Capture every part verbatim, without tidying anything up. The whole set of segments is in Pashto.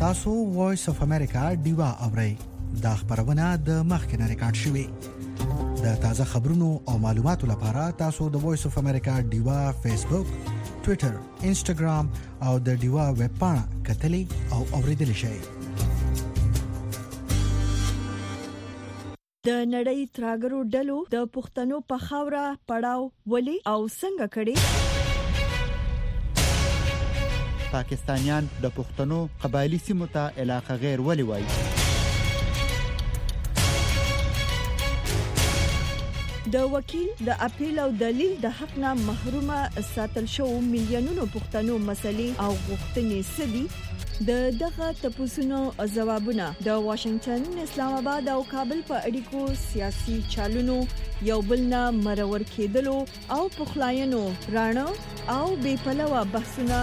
تاسو وایس اف امریکا ډیوا اورئ. دا خبرونه د مخکنه ریکارډ شوې. د تازه خبرونو او معلوماتو لپاره تاسو د وایس اف امریکا ډیوا فیسبوک، ټوئیټر، انسټاګرام او د ډیوا ویب پاڼه کتلې او اوریدل شئ. د نړۍ تراګرو ډلو د پښتنو په خاوره پړاو ولي او څنګه کړي؟ پاکستانیان د پښتنو قبایلی سیمو ته علاقه غیر ولي وایي؟ د وکیل د اپیل او دلیل د حق نه محرومه ساتل شو میلیونونو پښتنو مسلې او غوښتنې سدي. د دغه تپوسونو ځوابونه د واشنگټن، اسلام آباد او کابل په اړیکو سیاسي چالونو یو بل نه مرور کېدلو او پخلاینو رانه او بې پلوه بحثونه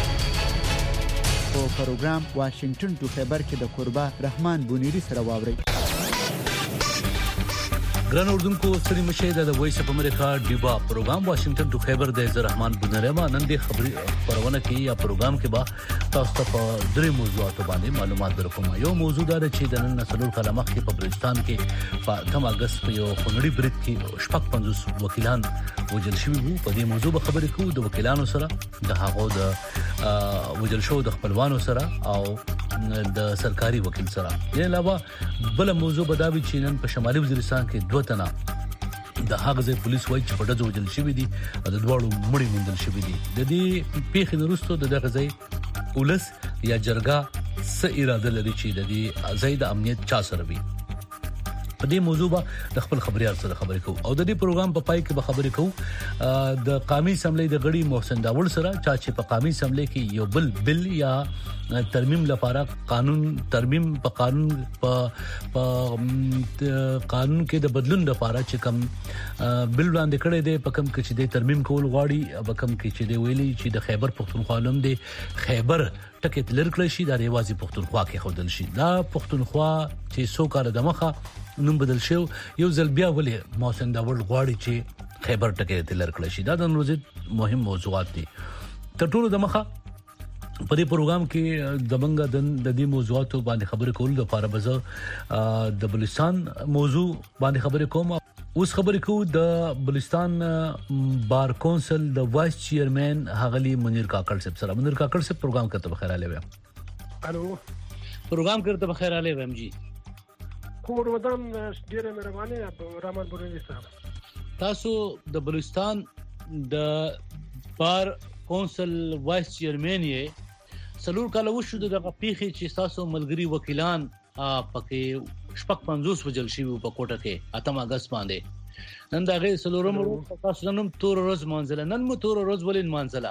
په پروګرام واشنگټن تو خبر کې د قربا رحمان بونیری سره واوري. ګران اردوونکو ستړي مشه د وایس اف امریکا ډیوا پروګرام واشنگټن تو خیبر د رحمان بنره ما نن د خبري خبرونه کې یا پروګرام کې با تاسو ته په درې موضوعات باندې معلومات درکوم. یو موضوع دا چې د نن نسلور کلمه کې په بلوچستان کې په اتم اگست په یو خونړي برید کې شپږ پنځوس وکیلان وجل شوي وو. په دې موضوع به خبرې کوو د وکیلانو سره، د هغو د وجل شو د خپلوانو سره او د سرکاري وکیل سره. د علاوه بل موضوع بداوی چې نن په شمالي وزیرستان کې دوه تنه د هغه ځای پولیس وایي چې په ډزو وجل شوي دي، د دواړو مړي موندل شوي دي. د دې پیښې وروسته د دغه ځای پولیس یا جرګه څه اراده لري چې د دې ځای د امنیت چا سره وي. په دې موضوع به د خپل خبريال سره خبرې کوو او د دې پروګرام په پای کې به خبرې کوو د قومي اسمبلی د غړي محسن داوړ سره چې په قومي اسمبلی کې یو بل بل یا ترمیم لپاره قانون ترمیم په قانون په قانون کې د بدلون لپاره چې کوم بل وړاندې کړی دی، په کوم کې چې د ترمیم کول غواړي، په کوم کې چې دی ویلي چې د خیبر پښتونخوا نوم دی خیبر ټکټ لرکړی شي، دا ریوازي پښتونخوا کې خودل شي. دا پښتونخوا چې څو کال د مخه نوم بدل شو، یو ځل بیا ولې محسن داوړ غواړي چې خیبر ټکټ لرکړی شي. دا د نوروز مهم موضوعات دي. تر ټولو د مخه په دې پروګرام کې د منګه د دې موضوعاتو باندې خبرې کول د لپاره به د بلوچستان موضوع باندې خبرې کوم. اوس خبرې کوو د بلوچستان بار کونسل د وایس چیرمن هغلی منیر کاکړ صاحب سره. منیر کاکړ صاحب پروګرام کرتے بخیر علی ویم. الو پروګرام کرتے بخیر علی ویم جی. کوم رمضان ډیره مهرباني رحمان بونیری صاحب. تاسو د بلوچستان د بار کونسل وایس چیرمن یې سلور کال وشو د پیښې چې تاسو ملګری وکیلان پکې شپږ پنځوس وجل شي په کوټه کې اتم اگست باندې. نن دا غي سلورم تاسو نن تور روز منځله نن مو تور روز ولین منځله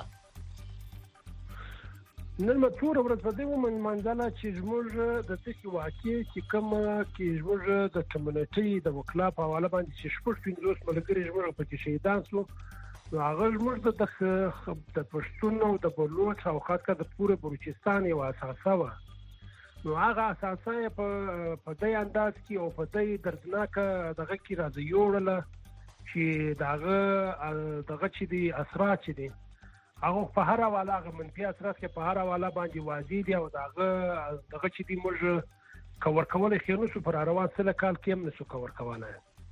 نن مو تور ورځ په دې ومن منځله چې زموږ د تخي واقع چې کوم کې زموږ د کمیونټي د وکلا په حواله باندې چې شپږ پنځوس ملګری زموږ پکې شهیدان شو. نو هغه زموږ د د پښتون او د بلوچ او خاصه د پوره بلوچستان یو اساسه و. نو هغه اساسه په په دې انداز کې او په دې دردناک دغه کې راځي یوړل چې دغه دغه چې دي اثرات چې دي هغه په هر حواله هغه منفي اثرات کې په هر حواله باندې واضح دي او دغه دغه چې دي موږ کور کولای خو نو پر روان سره کال کې هم نشو کور کولای.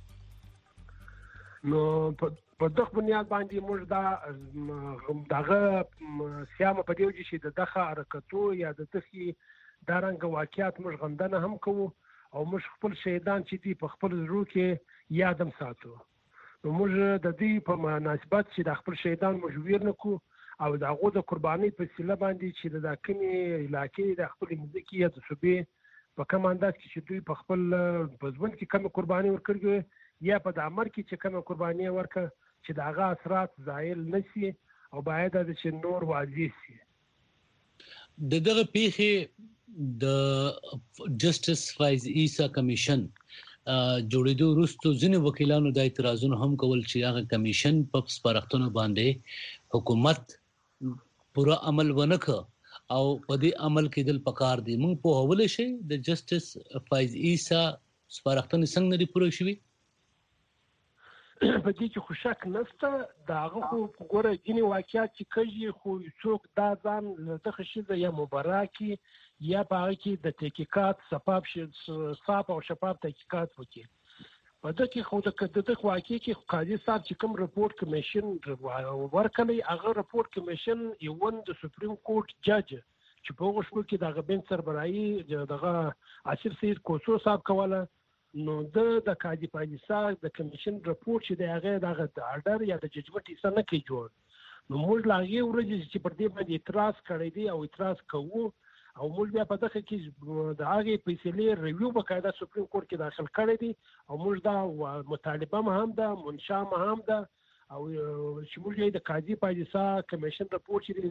نو په دغه بنیاد باندې موږ دا دغه سیامه په دیو چې د دغه حرکتو یا د تخي دا رنګ واقعیت موږ غندنه هم کوو او موږ خپل شهیدان چې دي په خپل زړه کې یادم ساتو. نو موږ د دې په مناسبت چې د خپل شهیدان موږ ویر نکو او دغه د قرباني په سیله باندې چې د کمی علاقې د خپل مځکې یا د صوبې په کوم انداز کې چې دوی په خپل بزبند کې کوم قرباني ورکړي یا په د امر کې چې کوم قرباني ورکړي چې دغه اثرات زایل نشي او باید د چې نور واضح شي. د دغه پیښې د جسټس فایز عیسی کمیشن جوړېدو وروسته ځینې وکیلانو د اعتراضونو هم کول چې هغه کمیشن په سپارښتنو باندې حکومت پوره عمل ونکړ او په دې عمل کې دل پکار دي. موږ په اول شي د جسټس فایز عیسی سپارښتنې څنګه لري پوره شوي؟ په دې کې خو شک نشته دا هغه خو ګوره ځینې واقعیات چې کوي خو څوک دا ځان د خشيزه یا مبارکي یا په هغه کې د تحقیقات سبب صاحب او شفاف تحقیقات وکړي په دې کې خو د د واقعي کې قاضي صاحب چې کوم رپورت کمیشن ورکړي هغه رپورت کمیشن یو د سپریم کورټ جج چې په هغه شپه کې د غبن سربراهي دغه عاصر سید کوڅو صاحب کوله نو د د قاضي پاجسا د کمیشن رپورت چې د هغه دغه آرډر یا د ججمنټ حصہ نه کې جوړ نو موږ لاغي ورځ چې پر دې باندې اعتراض کړی دی او اعتراض کوو او موږ بیا په دغه کې د هغه فیصلې ریویو بقاعده سپریم کورټ کې داخل کړی دي او موږ دا مطالبه هم ده منشا هم ده او چې موږ یې د قاضي پاجسا کمیشن رپورت چې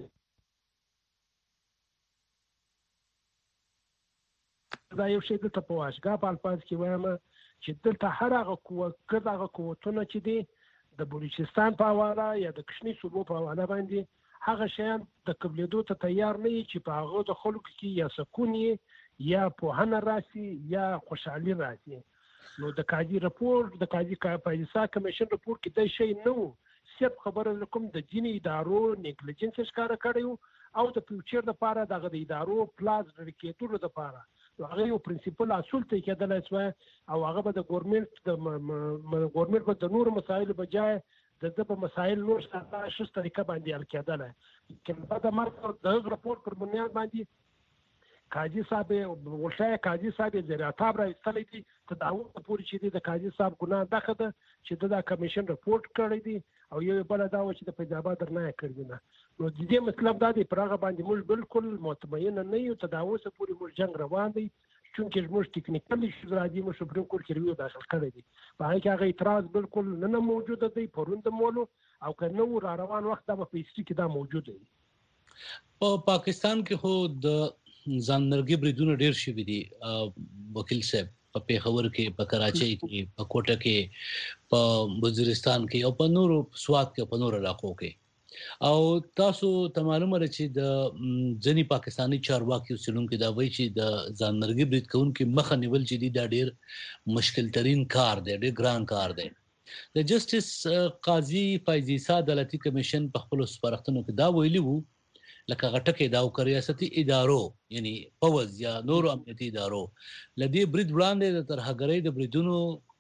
دا یو شی د تپواشګه په الفاظ کې وایم چې دلته هر هغه قوت کړه هغه قوتونه چې دي د بلوچستان په حواله یا د کشمیر صوبو په حواله باندې هغه شیان د قبلېدو ته تیار نه چې په هغه د خلکو کې یا سکون یا پوهنه راسي یا خوشحالي راسي نو د قاضي رپورت د قاضي پاجسا کمیشن رپورت کې دا شی نه صرف خبره کوم د دیني ادارو نیګلیجنس ښکار کړیو او د فیوچر لپاره دغه د ادارو پلاز ریکېټور لپاره هغه یو پرنسپل اصول ته کېدل شوی او هغه به د ګورنمنت د ګورنمنت په د نور مسایل بجای د د په مسایل نور څه شته طریقه باندې حل کېدل کله دا مرګ د رپورت پر بنیاد باندې قاضي صاحب ولشای قاضي صاحب زیاتاب را استلې دي تداوم پوری چې د قاضي صاحب ګناه دغه ده چې د کمیشن رپورت کړی دي او یو بل دا و چې د پیدابا درنه کړی نه نو د دې مطلب دا دی پرغه باندې موږ بالکل مطمئن نه یو تداوم پوری موږ جنگ روان دي چونکه موږ ټیکنیکلی شو راځي موږ سپریم کورټ کې ریویو داخل کړی دي په هغه کې هغه اعتراض بالکل نه موجود دی پروند مولو او کنه را روان وخت دا په هیڅ کې دا موجود دی په پاکستان کې خو د ځانمرګي بریدونه ډیر شوي دي وکیل صاحب په پیښور کې په کراچۍ کې په کوټه کې په وزیرستان کې او په نورو سوات کې په نورو علاقو کې او تاسو ته معلومه ده چې د ځینی پاکستانی چارواکي اوسیدونکو دا وایي چې د ځانمرګي برید کوونکو مخه نیول چې دا ډیر مشکل ترين کار دی ډیر ګران کار دی د جسټس قاضي پاجسا عدالتي کمیشن په خپل سپارښتنو کې دا ویلي وو لکه غټکه دا او ریاستي ادارو یعنی فوز یا نورو امنیتي ادارو لدی برید وړاندې د ترهګرۍ د بریدونو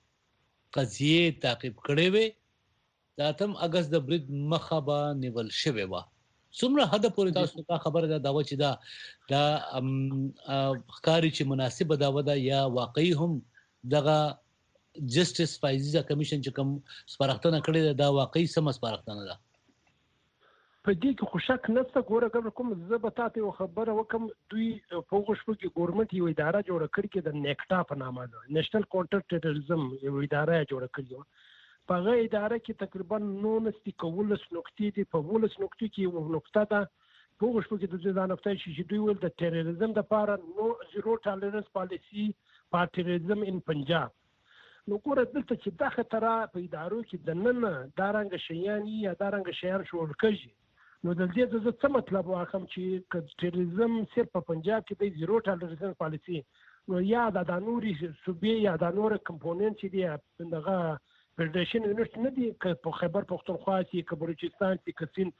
قضیه تعقیب کړي وي د اتم اگست د برید مخه نیول شوی و څومره حد پورې تاسو ته خبره ده دا چې دا د ښکاری چې مناسبه دا ودا یا واقعي هم دغه جسټس پاجسا کمیشن چې کوم سپارښتنه کړې ده دا واقعي سم سپارښتنه ده په دې کې خو شک نشته ګوره کوم کوم زبطات او خبره وکم دوی په غوښبو کې ګورنمنت یو اداره جوړ کړی کې د نیکټا په نامه ده نېشنل کاونټر ټیرریزم یو اداره جوړ کړی په هغه اداره کې تقریبا نو نستي کولس نقطې دي په ولس نقطې کې یو نقطه ده په غوښبو کې د ځدا نقطې چې دوی ول د ټیرریزم د لپاره نو زیرو ټالرنس پالیسی په ټیرریزم ان پنجاب نو ګوره دلته چې دا خطر په ادارو کې د نن دارنګ شیانی یا دارنګ شهر شول کېږي نو د دې د څه مطلب واخم چې ټیرریزم صرف په پنجاب کې د زیرو ټالرنس پالیسی نو یا د دانوري صوبې یا د نور کمپوننت چې دی دغه فدریشن یونیټ نه دی په خیبر پختونخوا کې که بلوچستان کې که سیند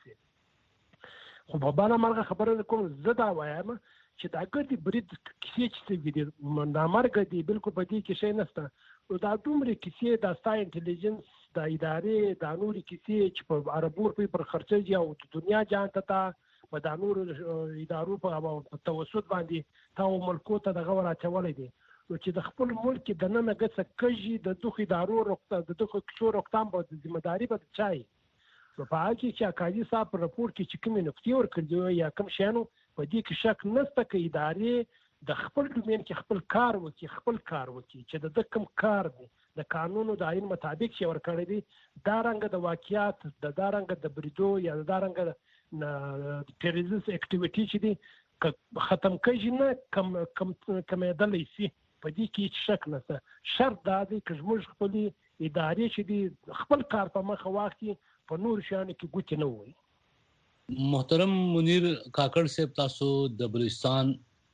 کې خو په بله مرغه خبره کوم زه دا وایم چې دا ګردي برید کیسې چې دي نامرګه دي بالکل په دې کې شی نشته نو دا دومره کیسې د ستا انټیلیجنس د ادارې د نوري کیسې چې په عربور په پر خرچې او د دنیا جان ته په د نور ادارو په توسط باندې تا ملکو ته دغه راچولې دي نو چې د خپل ملک د نن غڅ کږي د دوه ادارو رخصت د دوه کشو رختام په ذمہداري به چای نو په هغه کې چې قاضي صاحب په رپورت کې چې کوم نقطې ورکړي یا کوم شانو په دې کې شک نشته چې ادارې د خپل ډومین کې خپل کار وکړي خپل کار وکړي چې د کوم کار دی د قانون او د آئین مطابق چې ورکړي دي دا رنګ د واقعیات د دا رنګ د بریدو یا د دا رنګ د ټیرریزم اکټیویټي چې دي ختم کړي نه کم کم کمېدلې سي په دې کې شک نشته شرط دا دی چې موږ خپل ادارې چې دي خپل کار په مخ واخلي په نور شان کې ګوت نه وي محترم منیر کاکړ صاحب تاسو د بلوچستان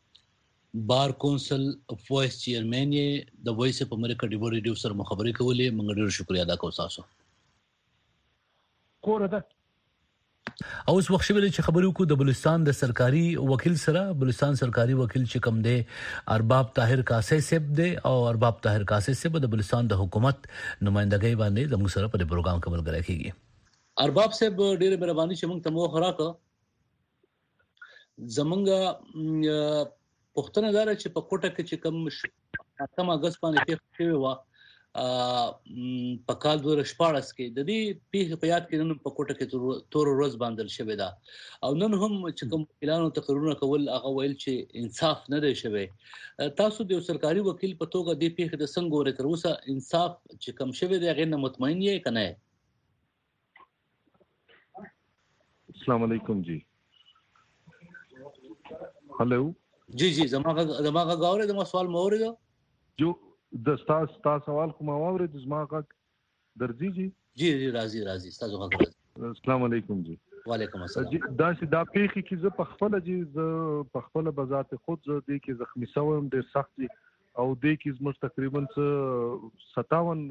بار کونسل وایس چیرمن یې د وایس اف امریکا ډیو ریډیو سره مخابره کولې موږ ډیر شکریا ادا کوو تاسو کور ده. او اوس وخت شوی چې خبرو کو د بلوچستان د سرکاري وکیل سره بلوچستان سرکاري وکیل چې کوم دی ارباب طاهر قاصی صاحب دی او ارباب طاهر قاصی صاحب د بلوچستان د حکومت نمائندګۍ باندې زموږ سره په پروګرام کې ملګری کیږي. ارباب صاحب ډېر مهرباني چې موږ ته مو خراکه زمونږ پښتنه دار چې په کوټه کې چې کوم اتم اگست باندې کې شوی و په کال دوه هزار شپاړس کې د دې پیښې په یاد کې نن په کوټه کې تور ورځ باندې شوی دا او نن هم چې کوم اعلان تقریرونه کول هغه ویل چې انصاف نه دی شوی. تاسو د سرکاري وکیل په توګه د پیښې د څنګه ورته تر اوسه انصاف چې کوم شوی دی غیر مطمئن یې کنه؟ السلام علیکم جی. هلو جی جی زماغه زماغه غاوره د سوال مورید جو د تاسو تاسو سوال کوم اوره د زماغه درځي جی. جی جی راضي راضي تاسو غاغه. السلام علیکم جی. وعلیکم السلام. جی دا چې دا پیښې کې زه په خپل جی زه په خپل بذات خود زه د کې زخمی شوم ډېر سخت دي او د کې زموږ تقریبا ستاون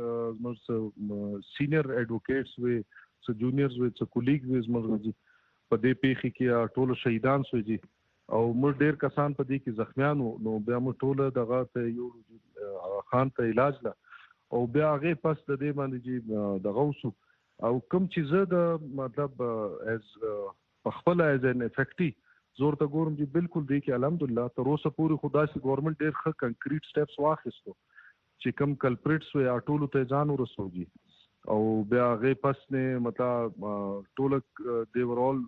زموږ سینیئر ایڈوکیټس وي څو جونیئرز وي څو کولیګز وي زموږ جی په دې پیښې کې ټول شهیدان شوي دي او موږ ډېر کسان په دې کې زخمیانو نو بیا موږ ټول دغه ته یو خان ته علاج لا او بیا هغه پس د دې باندې جی دغه وسو او کوم چې زه د مطلب از خپل از ان افیکټي زور ته ګورم چې بالکل دی کې الحمدلله تر اوسه پورې خدای سي ګورنمنت ډېر ښه کنکریټ سټیپس واخیستو چې کوم کلپریټس وي ټول ته ځان ورسوږي او بیا هغه پس نه مطلب ټول دی ور اول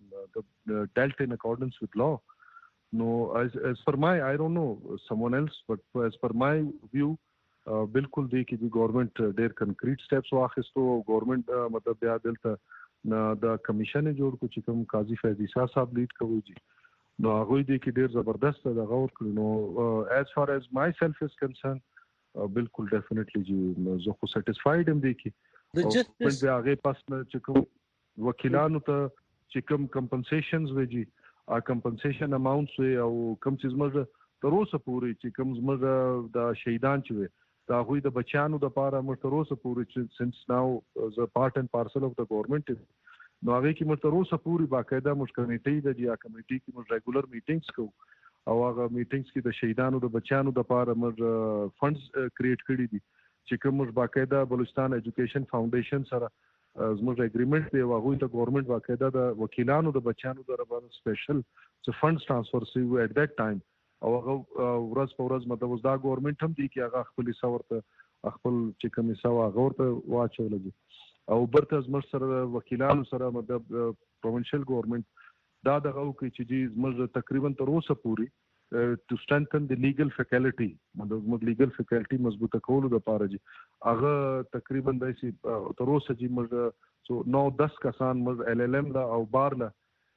dealt in accordance with law. No, as as per my, I don't know someone else, but as per my view, uh, बिल्कुल दी कि government देर concrete steps वाखिस्तो government मतलब बया दिलता ना द कमीशन है जोड़ कुछ कम काजी फैजी शाह साहब लीड कवई जी नो आगोई दी कि देर जबरदस्त द गौर कर नो as far as myself is concerned बिल्कुल definitely जी जो को satisfied हम दी कि the justice बया आगे पास में चिकम वकीलान तो चिकम compensations वे जी आ compensation amounts वे او कम चीज मज تر اوسه پورې چې کوم زموږ د شهیدان چې وي دا غوي د بچیانو د پاره موږ تر اوسه پورې چې سنس ناو ز پارت اند پارسل اف د ګورنمنت نو هغه کې موږ تر اوسه پورې باقاعده موږ کمیټې د جیا کمیټې کې موږ ریګولر میټینګز کوو او هغه میټینګز کې د شهیدانو د بچیانو د پاره موږ فندز کریټ کړی دي چې کوم موږ باقاعده بلوچستان ایجوکیشن فاونډیشن سره زموږ اګریمنت دی هغه ته ګورنمنت باقاعده د وکیلانو د بچیانو د ربانه سپیشل څه فندز ترانسفر سی و اټ دیټ ټایم او هغه ورځ په ورځ مطلب اوس دا ګورنمنت هم دی چې هغه خپل سورته خپل چې کوم سوا غورته واچول دي او برته زموږ سره وکیلانو سره مطلب پروینشل ګورنمنت دا دغه کوي چې زموږ تقریبا تر اوسه پوری to strengthen the legal faculty مطلب موږ legal faculty مضبوطه کولو د پاره جی هغه تقریبا داسي تر اوسه جی موږ نو دس کسان موږ ال ال ام لا او بار لا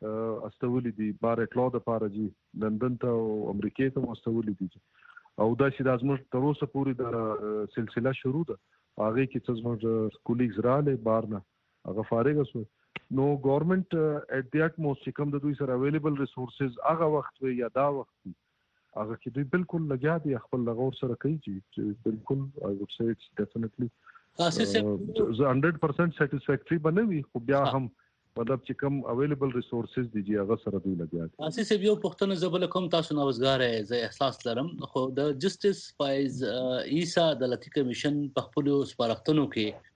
استولي دي بار اټلو د پاره جی لندن ته او امریکا ته استولي دي او دا چې د ازمر تر اوسه پوری د سلسله شروع ده هغه کې څه زموږ کولیګز رااله بار نه هغه فارغ شو نو ګورنمنت اټ دی اټموست کوم د دوی سره اویلیبل ریسورسز هغه وخت وي یا دا وخت هغه کې دوی بالکل لګیا دي خپل لغور سره کوي چې بالکل I would say it's definitely one hundred percent satisfactory بنوي خو بیا هم مطلب چې کوم اویلیبل ریسورسز دي هغه سره دوی لګیا دي. اساس یو پښتنه زبل کوم تاسو نوښتګار زه احساس لرم خو د جسټس فایز عیسی د لتی کمیشن په خپل سپارښتنو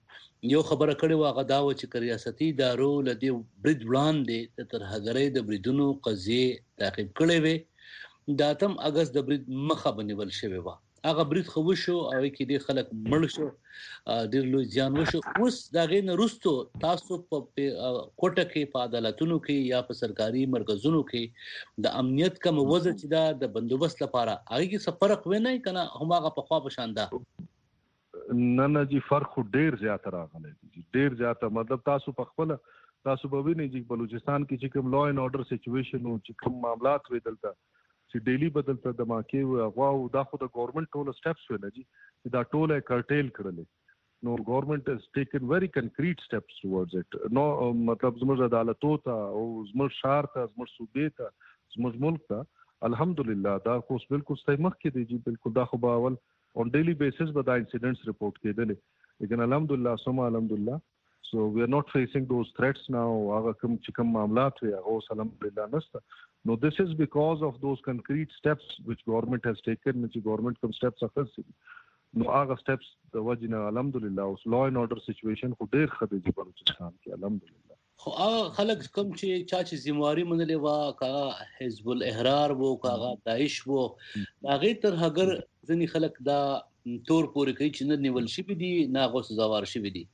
کې یو خبره کړې و هغه دا و چې ریاستي ادارو لدی برید وړاندې تر هغې د بریدونو قضیه تعقیب کړې وي د اتم اگست د برید مخه بنول شوی و هغه برید خو شو او کې د خلک مړ شو ډیر لوی ځان وشو اوس دا غین رستو تاسو په کوټه کې په عدالتونو کې یا په سرکاري مرکزونو کې د امنیت کوم وضع چې دا د بندوبست لپاره هغه کې څه فرق ونه کنه هماغه په خوا بشانده نه نه جی فرق ډیر زیات راغلی دی ډیر زیات مطلب تاسو په خپل تاسو به وینئ چې بلوچستان کې چې کوم لا اینڈ اورډر سچويشن او چې کوم معاملات وي دلته چې ډیلی بدلته د ماکي او دا خو د ګورنمنت ټول سټیپس ویل دي چې دا ټول کرټیل کړل نو ګورنمنت has taken very concrete steps towards it نو مطلب زموږ عدالتو ته او زموږ شهر ته زموږ صوبې ته زموږ ملک ته الحمدلله دا خو بالکل صحیح مخ کې دی جی بالکل دا خو باول on daily basis به دا انسیډنټس رپورټ کېدل لیکن الحمدلله سم الحمدلله So we are not facing those threats now. هغه کوم چې کوم معاملات وي هغه الحمدلله نشته. No, this is because of those concrete steps which government has taken, which government some steps اخیستي. نو هغه steps د وجنه الحمدلله اوس law and order situation خو ډیر ښه دی په بلوچستان کې الحمدلله. خو هغه خلک کوم چې چا چې ذمہواری منلې وا کا حزب الاحرار وو کا داعش وو هغه تر هغه ځنی خلک دا تور پورې کوي چې نه نیول شي دي نه غو سزاوار شي دي.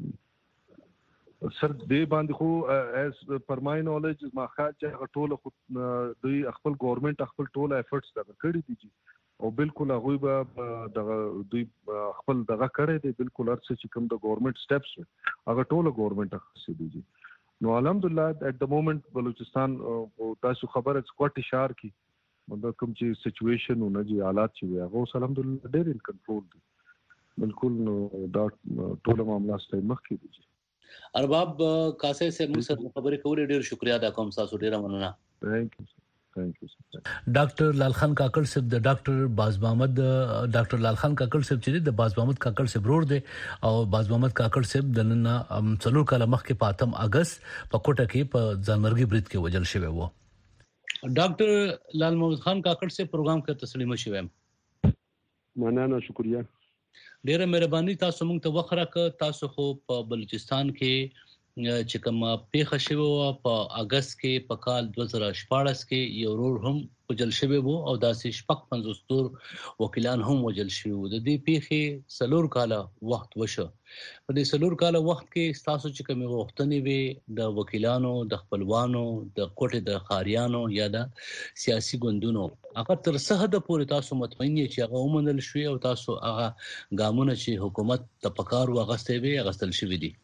سر دې باندې خو as per my knowledge ما خاطر هغه ټول خو دوی خپل ګورنمنت خپل ټول افورټس دا کړی دي او بالکل هغه به د دوی خپل دغه کړی دی بالکل هر څه چې کوم د ګورنمنت سټیپس هغه ټول ګورنمنت اخیستي دي. نو الحمدلله at the moment بلوچستان تاسو خبره سکواټ اشار کی مطلب کوم چې سچويشن او نه جی حالات چې هغه الحمدلله ډېر ان کنټرول دي بالکل. نو دا ټول معاملات ستاسو مخ کې دي. ارباب کاسه سے موږ سره خبرې کولې ډېر شکریا ادا کوم تاسو ډېر مننه. ثانک یو ثانک یو. ډاکټر لال خان کاکړ صاحب د ډاکټر باز محمد ډاکټر لال خان کاکړ صاحب چې د باز محمد کاکړ صاحب ورور دی او باز محمد کاکړ صاحب د نن څلور کاله مخکې په اتم اگست په کوټه کې په ځانمرګي برید کې وژل شوی و. ډاکټر لال محمد خان کاکړ صاحب پروګرام کې تسلیم شوم. مننه شکریا. ډیره مهرباني تاسو موږ ته وخره ک تاسو خو په بلوچستان کې چې کوم پیښه شوه په اگست کې په کال دوه زره شپاړس کې یو ورور هم وجل شوی وو او داسې شپږ پنځوس تور وکیلان هم وجل شوی وو. د دې پیښې سلور کاله وخت وشو. په دې سلور کاله وخت کې تاسو چې کوم غوښتنې وي د وکیلانو د خپلوانو د کوټې د خاریانو یا د سیاسي ګوندونو هغه تر څه حد پورې تاسو مطمئن یې چې هغه ومنل شوی او تاسو هغه ګامونه چې حکومت ته پکار واغستې وي غستل شوی دي؟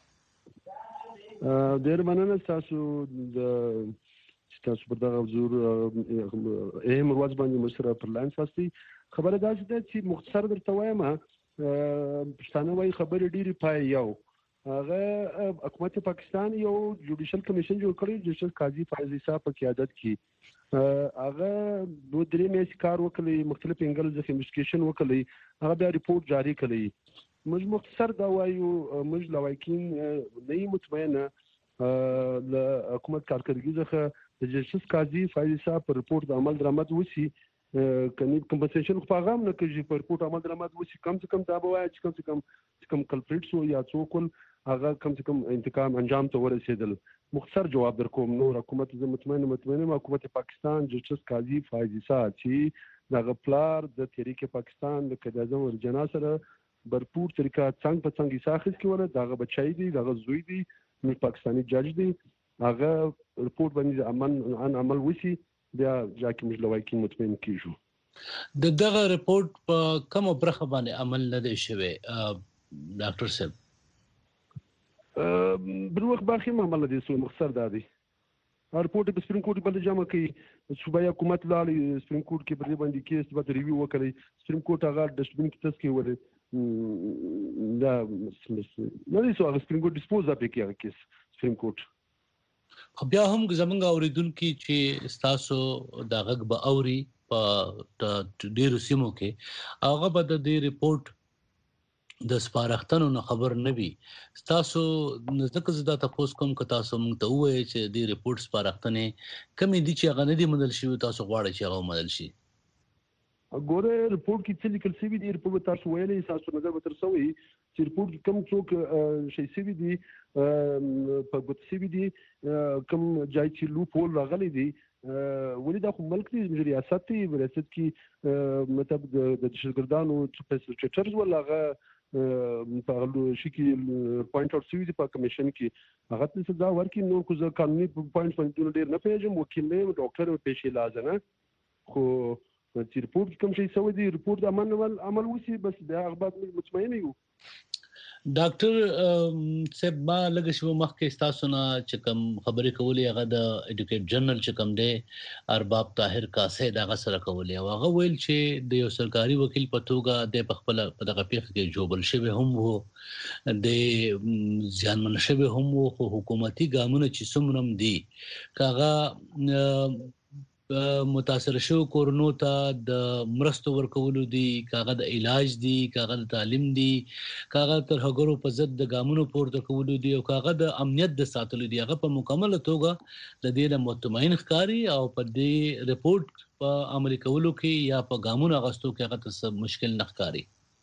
ډېر مننه تاسو د تاسو په دغه حضور اهم ورځ باندې مشره پر لاین فاستي خبره داسې ده چې مختصر درته وایم پښتانه وايي خبرې ډېری پای یو هغه حکومت پاکستان یو جوډیشل کمیشن جوړ کړی جوډیشل قاضي فایز صاحب په قیادت کې هغه دوه درې میاشتې کار وکړي مختلف انګل ځکه انویسټیګیشن وکړي هغه بیا ریپورت جاری کړی. موږ مختصر دا وایو موږ لوایکین نه یو مطمئنه ل حکومت کارکړګي ځکه د جسټس قاضي فایز صاحب پر ریپورت عمل درآمد وسی کني کمپنسیشن خو پیغام نه کوي پر ریپورت عمل درآمد وسی کم څه کم دا وایي چې کم څه کم کم کلپریټس یا څوک هغه کم څه کم انتقام انجام ته ورسېدل. مختصر جواب در کوم نو حکومت زه مطمئن مطمئن حکومت پاکستان جسټس قاضي فایز صاحب چې د غپلار د تحریک پاکستان د قائد اعظم ورجنا سره برپور طریقه څنګه په څنګه ساخت کیوله داغه بچای دی داغه زوی دی نو پاکستانی جج دی هغه ریپورت باندې عمل ان عمل وسی بیا ځکه موږ لوي کې مطمئن کیږو. د دغه ریپورت په کوم برخه باندې عمل نه دی شوی ډاکټر صاحب؟ بروخ باخي عمل دي سو مختصر دا دی ریپورت په سپریم کورټ باندې جمع کړي صوبایي حکومت لاله سپریم کورټ کې پر باندې کیس باندې ریویو وکړي سپریم کورټ هغه ډسټبین کې تاسو کې ولې دا نه دي سو هغه سپریم کورټ ډیسپوز اپ کې کیس سپریم کورټ خو بیا هم زمونږ اوریدونکو چې تاسو دا غږ به اوري په ډیرو سیمو کې هغه به د دې ریپورت د سپارښتنو نه خبر نه وي. تاسو ځکه زدا تاسو کوم که تاسو موږ ته وایي چې د ریپورت سپارښتنې کمې دي چې هغه نه دي منل شي تاسو غواړئ چې هغه منل شي. ګوره ریپورت کې څه لیکل شوی دی ریپورت تاسو ویلې تاسو نظر به تر سوي چې ریپورت کوم څوک شي شوی دی په ګوت شوی دی کوم ځای چې لوپ هول راغلی دی ولې دا خو ملک دی ریاست دی ریاست کې مطلب د شګردانو چې چټرز ولاغه په شي کې پوینټ اوټ شوی دی په کمیشن کې هغه څه دا ورکی نو کو ځکه قانوني پوینټ باندې ډیر نه پیژم وکیل نه ډاکټر پېښې لازمه خو چې ریپورت کوم شي سوي دی ریپورت عمل عمل وسی بس بیا هغه مطمئن یو. ډاکټر صاحب ما لږ شو مخکې تاسو نه چې کوم خبرې کولې هغه د ایډوکیټ جنرال چې کوم دی ارباب طاهر کاسه دا غسر کولې او هغه ویل چې د یو سرکاري وکیل په توګه د خپل په دغه پیښه کې جوړل شوی هم وو د ځانمن شوی هم وو خو حکومتي ګامونه چې څومره دي کاغه متاثر شو کورونو ته د مرستو ورکولو دي، کاغه د علاج دي، کاغه د تعلیم دي، کاغه تر هغورو په ضد د ګامونو پورته کولو دي، او کاغه د امنیت د ساتلو دي. هغه په مکمل توګه د دې د مطمئن ښکاری او په دې ریپورت په عملي کولو کې یا په ګامونو اغستو کې هغه څه مشکل نه ښکاری.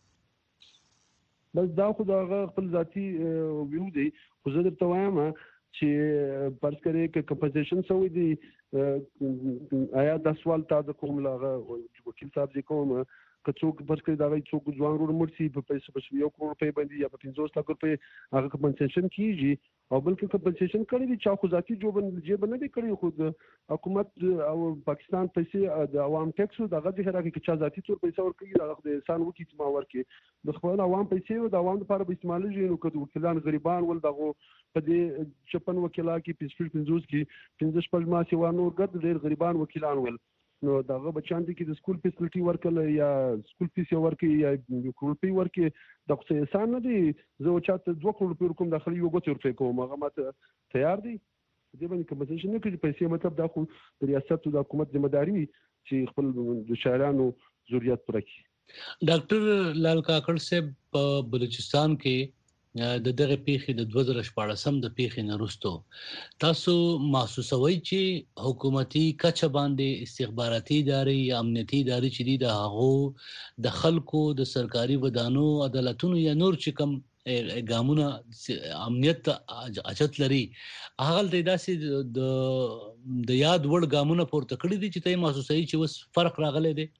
بس دا خو دا خپل ذاتی ویو دی، خو زه درته وایم چې فرض کړئ چې کمپنسیشن سوی دی، آیا دا سوال تاسو کوم لاغه وکیل صاحب دې کوم که څوک فرض کړئ دا څوک ځوان ورو مرسي په پیسې په یو کروڑ روپۍ باندې یا په پنځوس لک روپۍ هغه کمپنسیشن کیږي، او بلکې کمپنسیشن کړی دی چا خو ذاتی جوب جیب نه دی کړی، خو د حکومت او پاکستان پیسې د عوام ټیکس دغه د هراکي چې چا ذاتی تور پیسې ورکړي هغه د انسان وکي چې ما ورکړي د خپل عوام پیسې او د عوام لپاره به استعمالېږي. نو که وکیلان غریبان ول دغه په دې چپن وکیلا کې پنځه پنځوس کې پنځه شپږ ماسي وانور ګد ډېر غریبان وکیلان ول، نو دغه بچان دي کې د سکول فیسیلیټي ورکل یا سکول فیس ورکړي یا یو کروڑ روپۍ ورکړي، دا څه احسان نه دی. زه چاته دوه کروڑ روپۍ کوم داخلي یو غوښتل روپۍ کوم هغه ماته تیار دی دې باندې کمپنسیشن نه کوي پیسې، مطلب دا خو د ریاست او د حکومت ذمہ داری چې خپل د شاعرانو ضرورت پوره کړي. ډاکټر لال کاکړ صاحب په بلوچستان کې د دغه پیښې د دوه زره شپاړسم د پیښې نه وروسته تاسو محسوسوي چې حکومتي کچه باندې استخباراتي ادارې یا امنیتي ادارې چې دي د هغو د خلکو د سرکاري ودانو عدالتونو یا نور چې کوم ګامونه امنیت اجت لري هغه د داسې د د یاد وړ ګامونه پورته کړی دي چې ته محسوسوي چې اوس فرق راغلی دی؟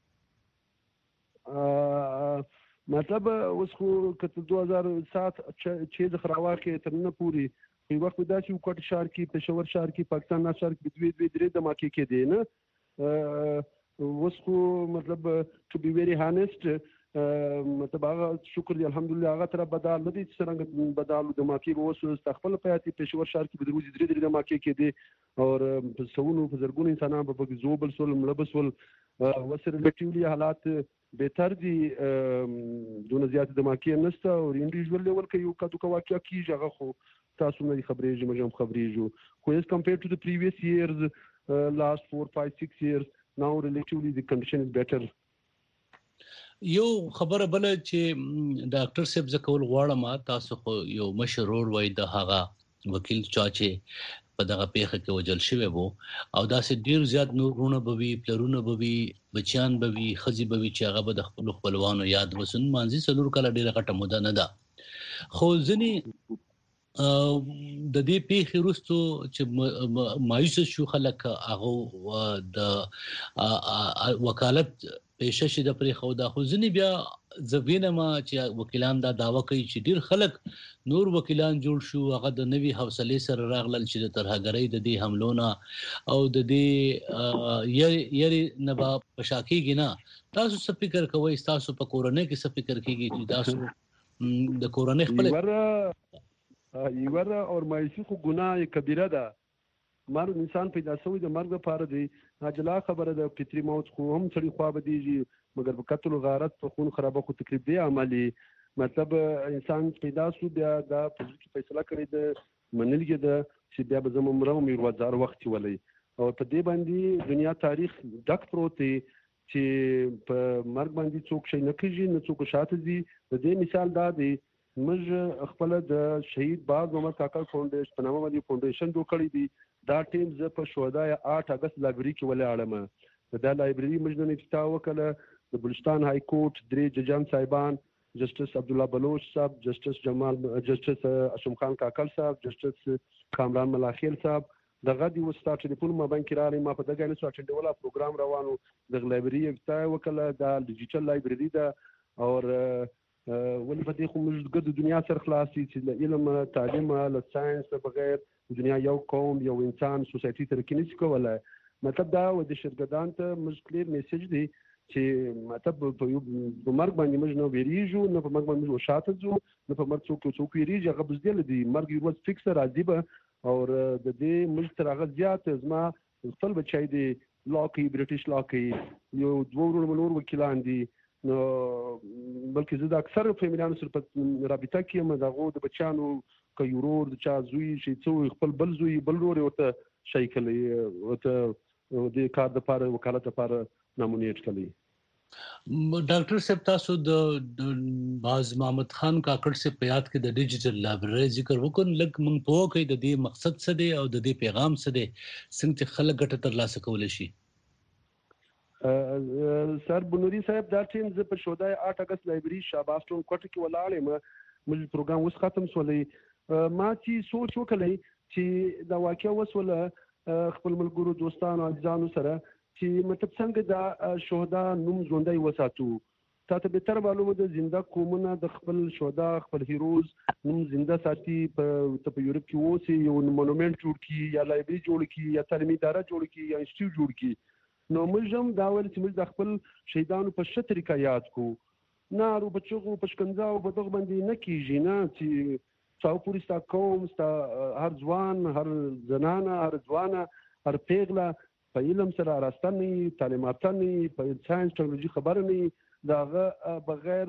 مطلب اوس خو کته دوه هزار سات چې د خراوار کې تر نه پوری په وخت دا چې وکټ شهر کې پېښور شهر کې پاکستان نه شهر کې دوی دوی درې د ماکې کې دي نه اوس خو مطلب ټو بي ویری هانست مطلب هغه شکر دی الحمدلله هغه تر بدل نه دي چې څنګه بدل د ماکې اوس تخپل پیاتي پېښور شهر کې دوی درې درې د ماکې کې دي او په سونو په زرګونو انسانان په کې زوبل سول ملبس ول وسره ریلیټیولی حالات بهتر دي دونه زیات د ماکې نسته او انډیویډوال لیول کې یو کډو کا واقعیا کیږي هغه خو تاسو نه خبرېږي مجم خبرېږي خو as compared to the previous years uh, last four five six years now relatively the condition is better. یو خبره بل چې ډاکټر صاحب زکول غواړم تاسو خو یو مشرور وای د هغه وکیل چاچه په دغه پیښه کې وجل شوی وو او دا سه ډیر زیات نورونه بوي پلرونه بوي بچیان بوي خزي بوي چې هغه به د خپل خپلوانو یاد وسن مانځي سلور کله ډیره غټه موده نه ده خو ځنی د دې پیښې وروسته چې مایوس شو خلک هغه د وکالت پیشه شي د پرې خو دا خو ځنی بیا زوینه ما چې وکیلان دا داوا کوي چې ډیر خلک نور وکیلان جوړ شو هغه د نوي حوصله سره راغلل چې د ترهګرۍ د دې حملونه او د دې یری یری نه با پشاکیږي نه تاسو څه فکر کوئ تاسو په کورونه کې څه فکر کیږي چې تاسو د کورونه خپل یوره او مایوسی خو ګناه کبیره ده مرګ انسان پیدا شوی د مرګ لپاره دی اجلا خبره ده فطری موت خو هم سړي خو به دیږي مګر په قتل او غارت په خون خرابه خو تکلیف دی عملی مطلب انسان پیدا شو بیا دا په فیصله کړی د منلګي ده چې بیا به زموږ مرو مې وزار وخت ولې او په دې باندې دنیا تاریخ ډک پروت دی چې په مرګ باندې څوک شي نه کیږي نه څوک شاته دي د دې مثال دا دی موږ خپل د شهید باغ عمر کاکړ فاونډیشن په نامه باندې فاونډیشن جوړ کړی دی دا ټیم ز په شهدا آठ اگست لایبرری کې ولاړم دا لایبرری موږ نه افتتاح وکړه د بلوچستان های کورټ درې ججان صاحبان جسټس عبد الله بلوچ صاحب جسټس جمال جسټس اشم خان کاکړ صاحب جسټس کامران ملاخیل صاحب دغه دی وستا ټلیفون ما باندې راغلی ما په دغه نه سو اټینډولا پروګرام روانو د لایبرری افتتاح وکړه دا ډیجیټل لایبرری ده او ولې په دې خو موږ د دنیا سره خلاصي چې له علم تعلیم له ساينس بغیر دنیا یو قوم یو انسان سوسایټي ترقی نشي کولای مطلب دا و د شرکتان ته موږ کلیر میسج دی چې مطلب په مرګ باندې موږ نو ویریږو نه په مرګ باندې موږ شاته ځو نه په مرګ څوک څوک ویریږي هغه بزدل دی مرګ یو وخت فکس راځي به او د دې موږ تر هغه زیات زما خپل بچای دی لاکي برټیش لاکي یو دوه ورو منور وکیلان دي نو بلکې زه د اکثر فیملیانو سره په رابطه کې یم دغه د بچانو که یورور د چا زوی شي څو خپل بل زوی بل ورور ورته شي کلی ورته د کار د لپاره وکالت لپاره نامونیټ کړي. ډاکټر صاحب تاسو د باز محمد خان کاکړ سے په یاد کې د ډیجیټل لایبرری ذکر وکړ، لکه موږ په وکړي د دې مقصد څه دی او د دې پیغام څه دی، څنګه خلک ګټه ترلاسه کولی شي؟ سر بنوري صاحب دا ټیم ز په شودای آټ اگست لایبرری شاباس ټون کوټ کې ولاړم، موږ پروګرام اوس ختم شولې. ما چې سوچ وکړی چې دا واقعیا وسوله خپل ملګرو دوستانو عزیزانو سره چې مطلب څنګه دا شهدا نوم ژوندۍ وساتو. تاسو به تر معلومه ده زنده قومونه د خپل شهدا خپل هیروز نوم زنده ساتي. په په یورپ کې اوسې یو مونومنت جوړ کی یا لایبرری جوړ کی یا تعلیمي اداره جوړ کی یا انسټیټیوټ جوړ کی. نو موږ هم دا ول چې موږ د خپل شهیدانو په ښه طریقه یاد کو، نه رو بچو په شکنځا او په دغه باندې نه کیږي، نه چې څاو پوری ستا قوم ستا هر ځوان هر زنانه هر ځوانه هر پیغله په علم سره راستنی تعلیماتنی په ساينس ټکنالوژي خبره نه داغه بغیر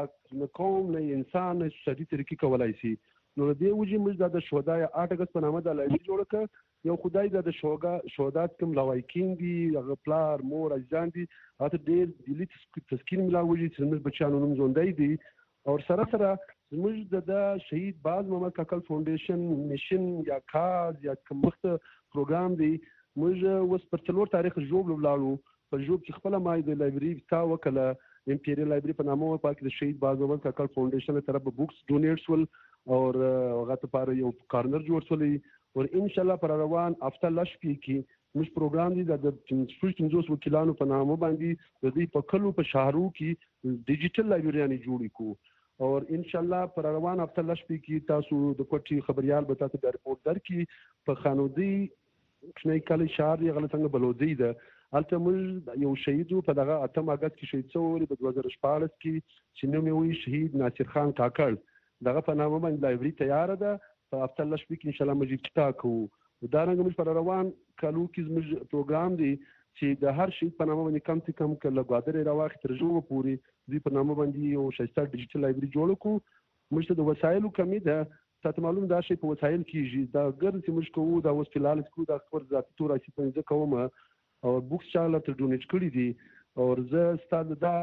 د قوم نه انسان نه سړي طریقې کولای شي. نو دې وجه موږ د شهدای آټ اگست په نامه د لایبرری جوړ کړ. یو خدای د شوګه شهادت کوم لوایکین دي هغه پلار مور اجزان دي اته ډېر دلی تسکین ملاوي چې موږ بچانو نوم ژوندۍ دي. او سره سره موږ د شهید باز محمد کاکړ فاونډیشن میشن یا کاز یا کوم وخت پروګرام دی موږ وس پر څلور تاریخ جوب لاړو په جوب چې خپل مای د لایبرری تا وکړه امپیریل لایبرری په نامه پاک د شهید باز محمد کاکړ فاونډیشن له طرفه بوکس ډونیټس ول او هغه ته لپاره یو کارنر جوړ شولې او ان شاء الله پر روان هفته لش کې موږ پروګرام دی د پنځوس وکیلانو په نامه باندې د دې په کلو په شهرو کې ډیجیټل لایبرری جوړې کو او ان شاء الله پر روان هفته لش کې تاسو د کوټي خبريال به تاسو د رپورټ درکې په خانودي کښنی کلی شهر یې غلط څنګه بلودي ده البته موږ یو شهید په دغه اتم اگست کې شهید شو په دوه زره شپږ کې چې نوم یې وی شهید ناصر خان کاکړ دغه په نامه باندې لایبرری تیار ده. په هفته لش کې ان شاء الله موږ افتتاح کوو. دا رنګ موږ پر روان کلو کې موږ پروګرام دی چې د هر شهید په نامه باندې کم څه کم کله غوادرې راوخت ترجمه پوری دوی په نامه باندې یو شایسته ډیجیټل لایبرری جوړ کو. موږ ته د وسایلو کمی ده، تاسو معلوم دا شی په وسایل کېږي دا ګر چې موږ کوو دا اوس فلال کو دا خبر ذاتي تور اسی پنځه کوم او بوکس چاله تر ډونیټ کړی دي او زه ستاسو دا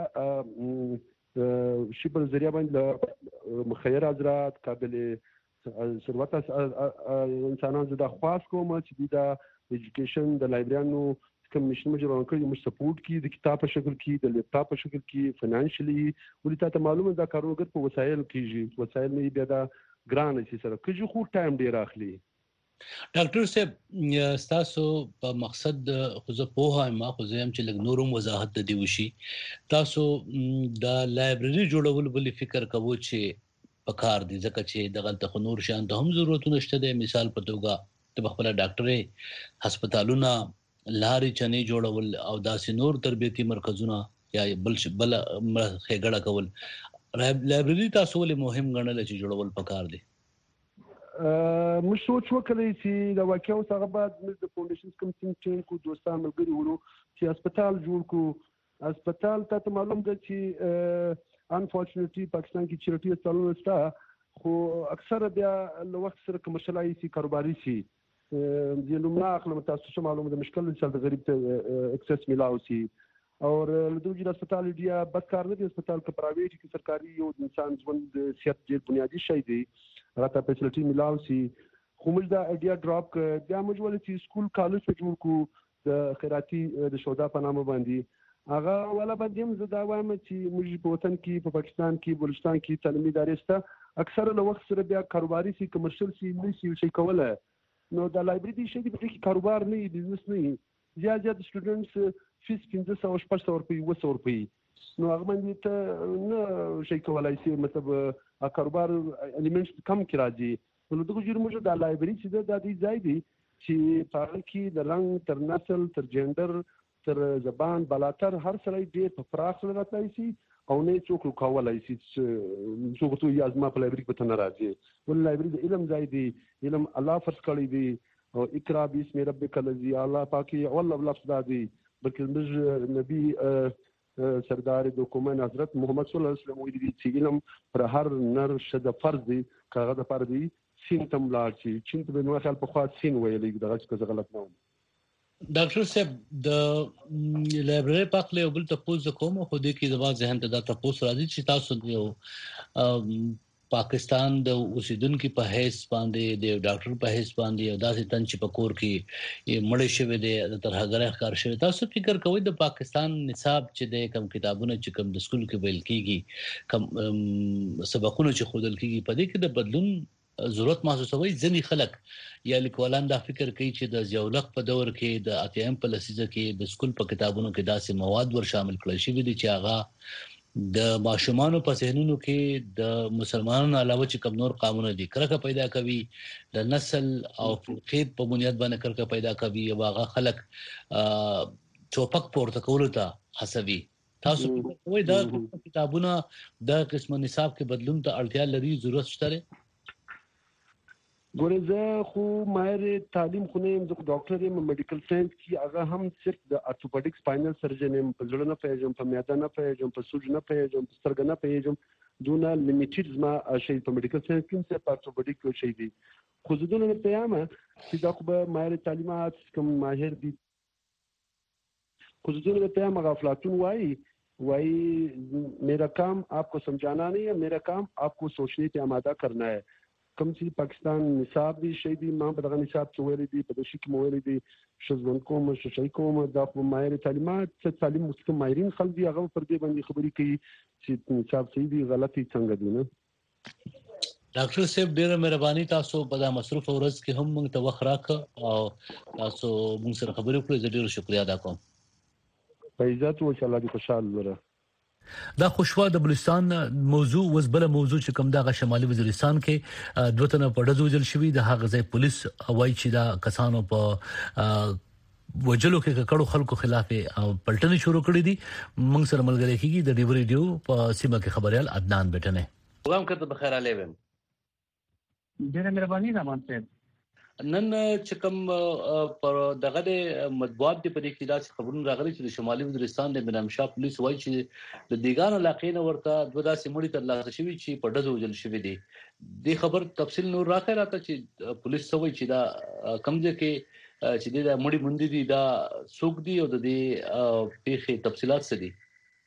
شی په ذریعہ باندې مخیر حضرات قابل ثروت انسانان زه دا خواست کوم چې دا ایجوکیشن د لایبرریانو کمیشن مجرم کړي موږ سپورټ کی د کتاب په شکل کې د لیپټاپ په شکل کې فینانشلی ولې تاسو معلومه دا کاروګر په وسایل کېږي وسایل نه بیا دا ګران شي سره کجو خو ټایم ډیر اخلي. ډاکټر صاحب تاسو په مقصد خو زه پوهه ما خو زم چې لګ نورم وضاحت دی وشي تاسو د لایبرری جوړول بل فکر کوو چې پکار دي ځکه چې دغه ته نور شان ته هم ضرورتونه شته د مثال په توګه د خپل ډاکټري هسپتالونه لاري چنې جوړول او داسې نور تربیتي مرکزونه یا بل بل خېګړه کول لایبرری تاسو ولې مهم ګڼل چې جوړول پکار دي؟ موږ سوچ وکړی چې دا واقعا اوس هغه بعد موږ د فاونډیشن کوم ټیم کو دوستان ملګري ورو چې هسپتال جوړ کو. هسپتال ته معلوم ده چې انفورچونټلی پاکستان کې چیرټي هسپتالونه شته خو اکثره بیا له وخت سره کمرشلای شي کاروباري شي د لومړا اخلم تاسو څه معلومه ده مشکل چې د غریب ته اکسس ملاو شي اور لدوجی هسپتال دی بس کار نه دی هسپتال کا پرایویټ کی سرکاري یو انسان ژوند صحت ډیر بنیادی شی دی راته فیسیلیټي ملاو شي خو موږ دا ایډیا ډراپ ک بیا موږ ولې چې سکول کالج په جوړ کو د خیراتي د شودا په نامه باندې هغه ولا باندې زه دا وایم چې موږ په وطن کې په پاکستان کې بلوچستان کې تعلیمي ادارې سته اکثر له وخت سره بیا کاروباري سي کمرشل سي نشي شي کوله نو د لایبرری شي په کې کاروبار نه بزنس نه زیات زیات سټوډنټس فیس پنځه سوه شپږ سوه روپۍ اوه سوه روپۍ نو هغه باندې ته نه شي کولای شي مطلب کاروبار الیمنټس کم کې راځي نو دغه جوړ موږ د لایبرری چې د دې ځای دی چې په کې د رنګ تر نسل تر جندر تر زبان بلاتر هر سړی ډېر په فراخ سره راتلی شي او نه څوک کولای شي چې څوک ته یې ازما په لایبرری په تنه راځي ول لایبرری د علم ځای دی علم الله فرض کړی دی او اقرا بسم ربک الذی الله پاکي والله لفظ دا دی بلکې موږ نبی سردار د کومن حضرت محمد صلی الله علیه وسلم ویلي دي چې علم پر هر نر شد فرض دی کاغه د پر دی سین تم لاړ شي چې په نو خیال په خاص سین ویلي دغه څه غلط نه ډاکټر صاحب د لایبرری پاک له بل ته پوز کوم خو د کې د واځ ذهن ته د تاسو راځي چې تاسو د پاکستان د اوسیدونکو په حیث باندې د ډاکټر په حیث باندې او داسې تن چې په کور کې مړ شوی دی د ترهګر ښکار شوی تاسو فکر کوئ د پاکستان نصاب چې د کم کتابونو چې کم د سکول کې ویل کیږي کم سبقونه چې خودل کیږي په دې کې د بدلون ضرورت محسوسوي ځنی خلک یا لیکوالان دا فکر کوي چې د زیولق په دور کې د اتیم په لسیزه کې د سکول په کتابونو کې داسې مواد ور شامل کړل شوی دي چې هغه د ماشومانو په ذهنونو کې د مسلمانانو علاوه چې کوم نور قانون دي کرکه پیدا کوي د نسل او فقید په بنیاد باندې کرکه پیدا کوي او هغه خلک چوپک پورته کول ته حسابي تاسو کوئی دا کتابونه د قسم نصاب کې بدلون ته اړتیا لري ضرورت شته ګورې زه خو ماهر تعلیم خو نه یم زه ډاکټر یم میډیکل ساينس کې هغه هم صرف د ارتوپیډیک سپاینل سرجن یم په زړه نه پیژم په معده نه پیژم په سوج نه پیژم په سترګ نه پیژم دونه لیمیټډ زما شي په میډیکل ساينس کې صرف ارتوپیډیک شي دي خو زه دونه پیغام چې دا خو به ماهر تعلیمات کوم ماهر دي خو زه دونه پیغام غفلتون وایي وایي میرا کام آپ کو سمجھانا نہیں ہے میرا کام آپ کو سوچنے ته آماده کرنا ہے کوم چې پاکستان نصاب دی شي دی ما په دغه نصاب کې ویل دي په دشي کې ویل دي شزون کوم شي کوم د ماهر تعلیمات څخه تعلیم مستقیم ماهرین خلک دی هغه پر دې باندې خبرې کوي چې نصاب صحیح دی غلطي څنګه دی نه ډاکټر صاحب ډیره مهرباني تاسو په دا مصروف ورځ کې هم موږ ته وخت راک او تاسو موږ سره خبرې کړې زه ډیره شکریا ادا کوم په عزت او ان شاء الله دې خوشاله وره دا خوشوا د بلوچستان موضوع وزبله موضوع چې کوم دغه شمالي وزیرستان کې دوتنه په ډزو جل شوی د هغه ځای پولیس وایي چې دا کسانو په وجلو کې کړو خلکو خلاف او پلټنې شروع کړې دي موږ سره ملګری کیږي د ډیو ریډیو په سیمه کې خبريال عدنان بټنه پروګرام کته بخیر علی ویم ډیره مهرباني رامان صاحب نن چې کوم پر دغه د مطبوعات په دې کې دا خبرونه راغلي چې د شمالي وزیرستان د بنامشاه پولیس وایي چې د دیګان علاقې نه ورته دوه داسې مړي تر لاسه شوی چې په ډزو وجل شوی دي د خبر تفصیل نور راځي راته چې پولیس سوي چې دا کمزې کې چې د مړي مندي دي دا سوق دي او د دې پیخي تفصيلات څه دي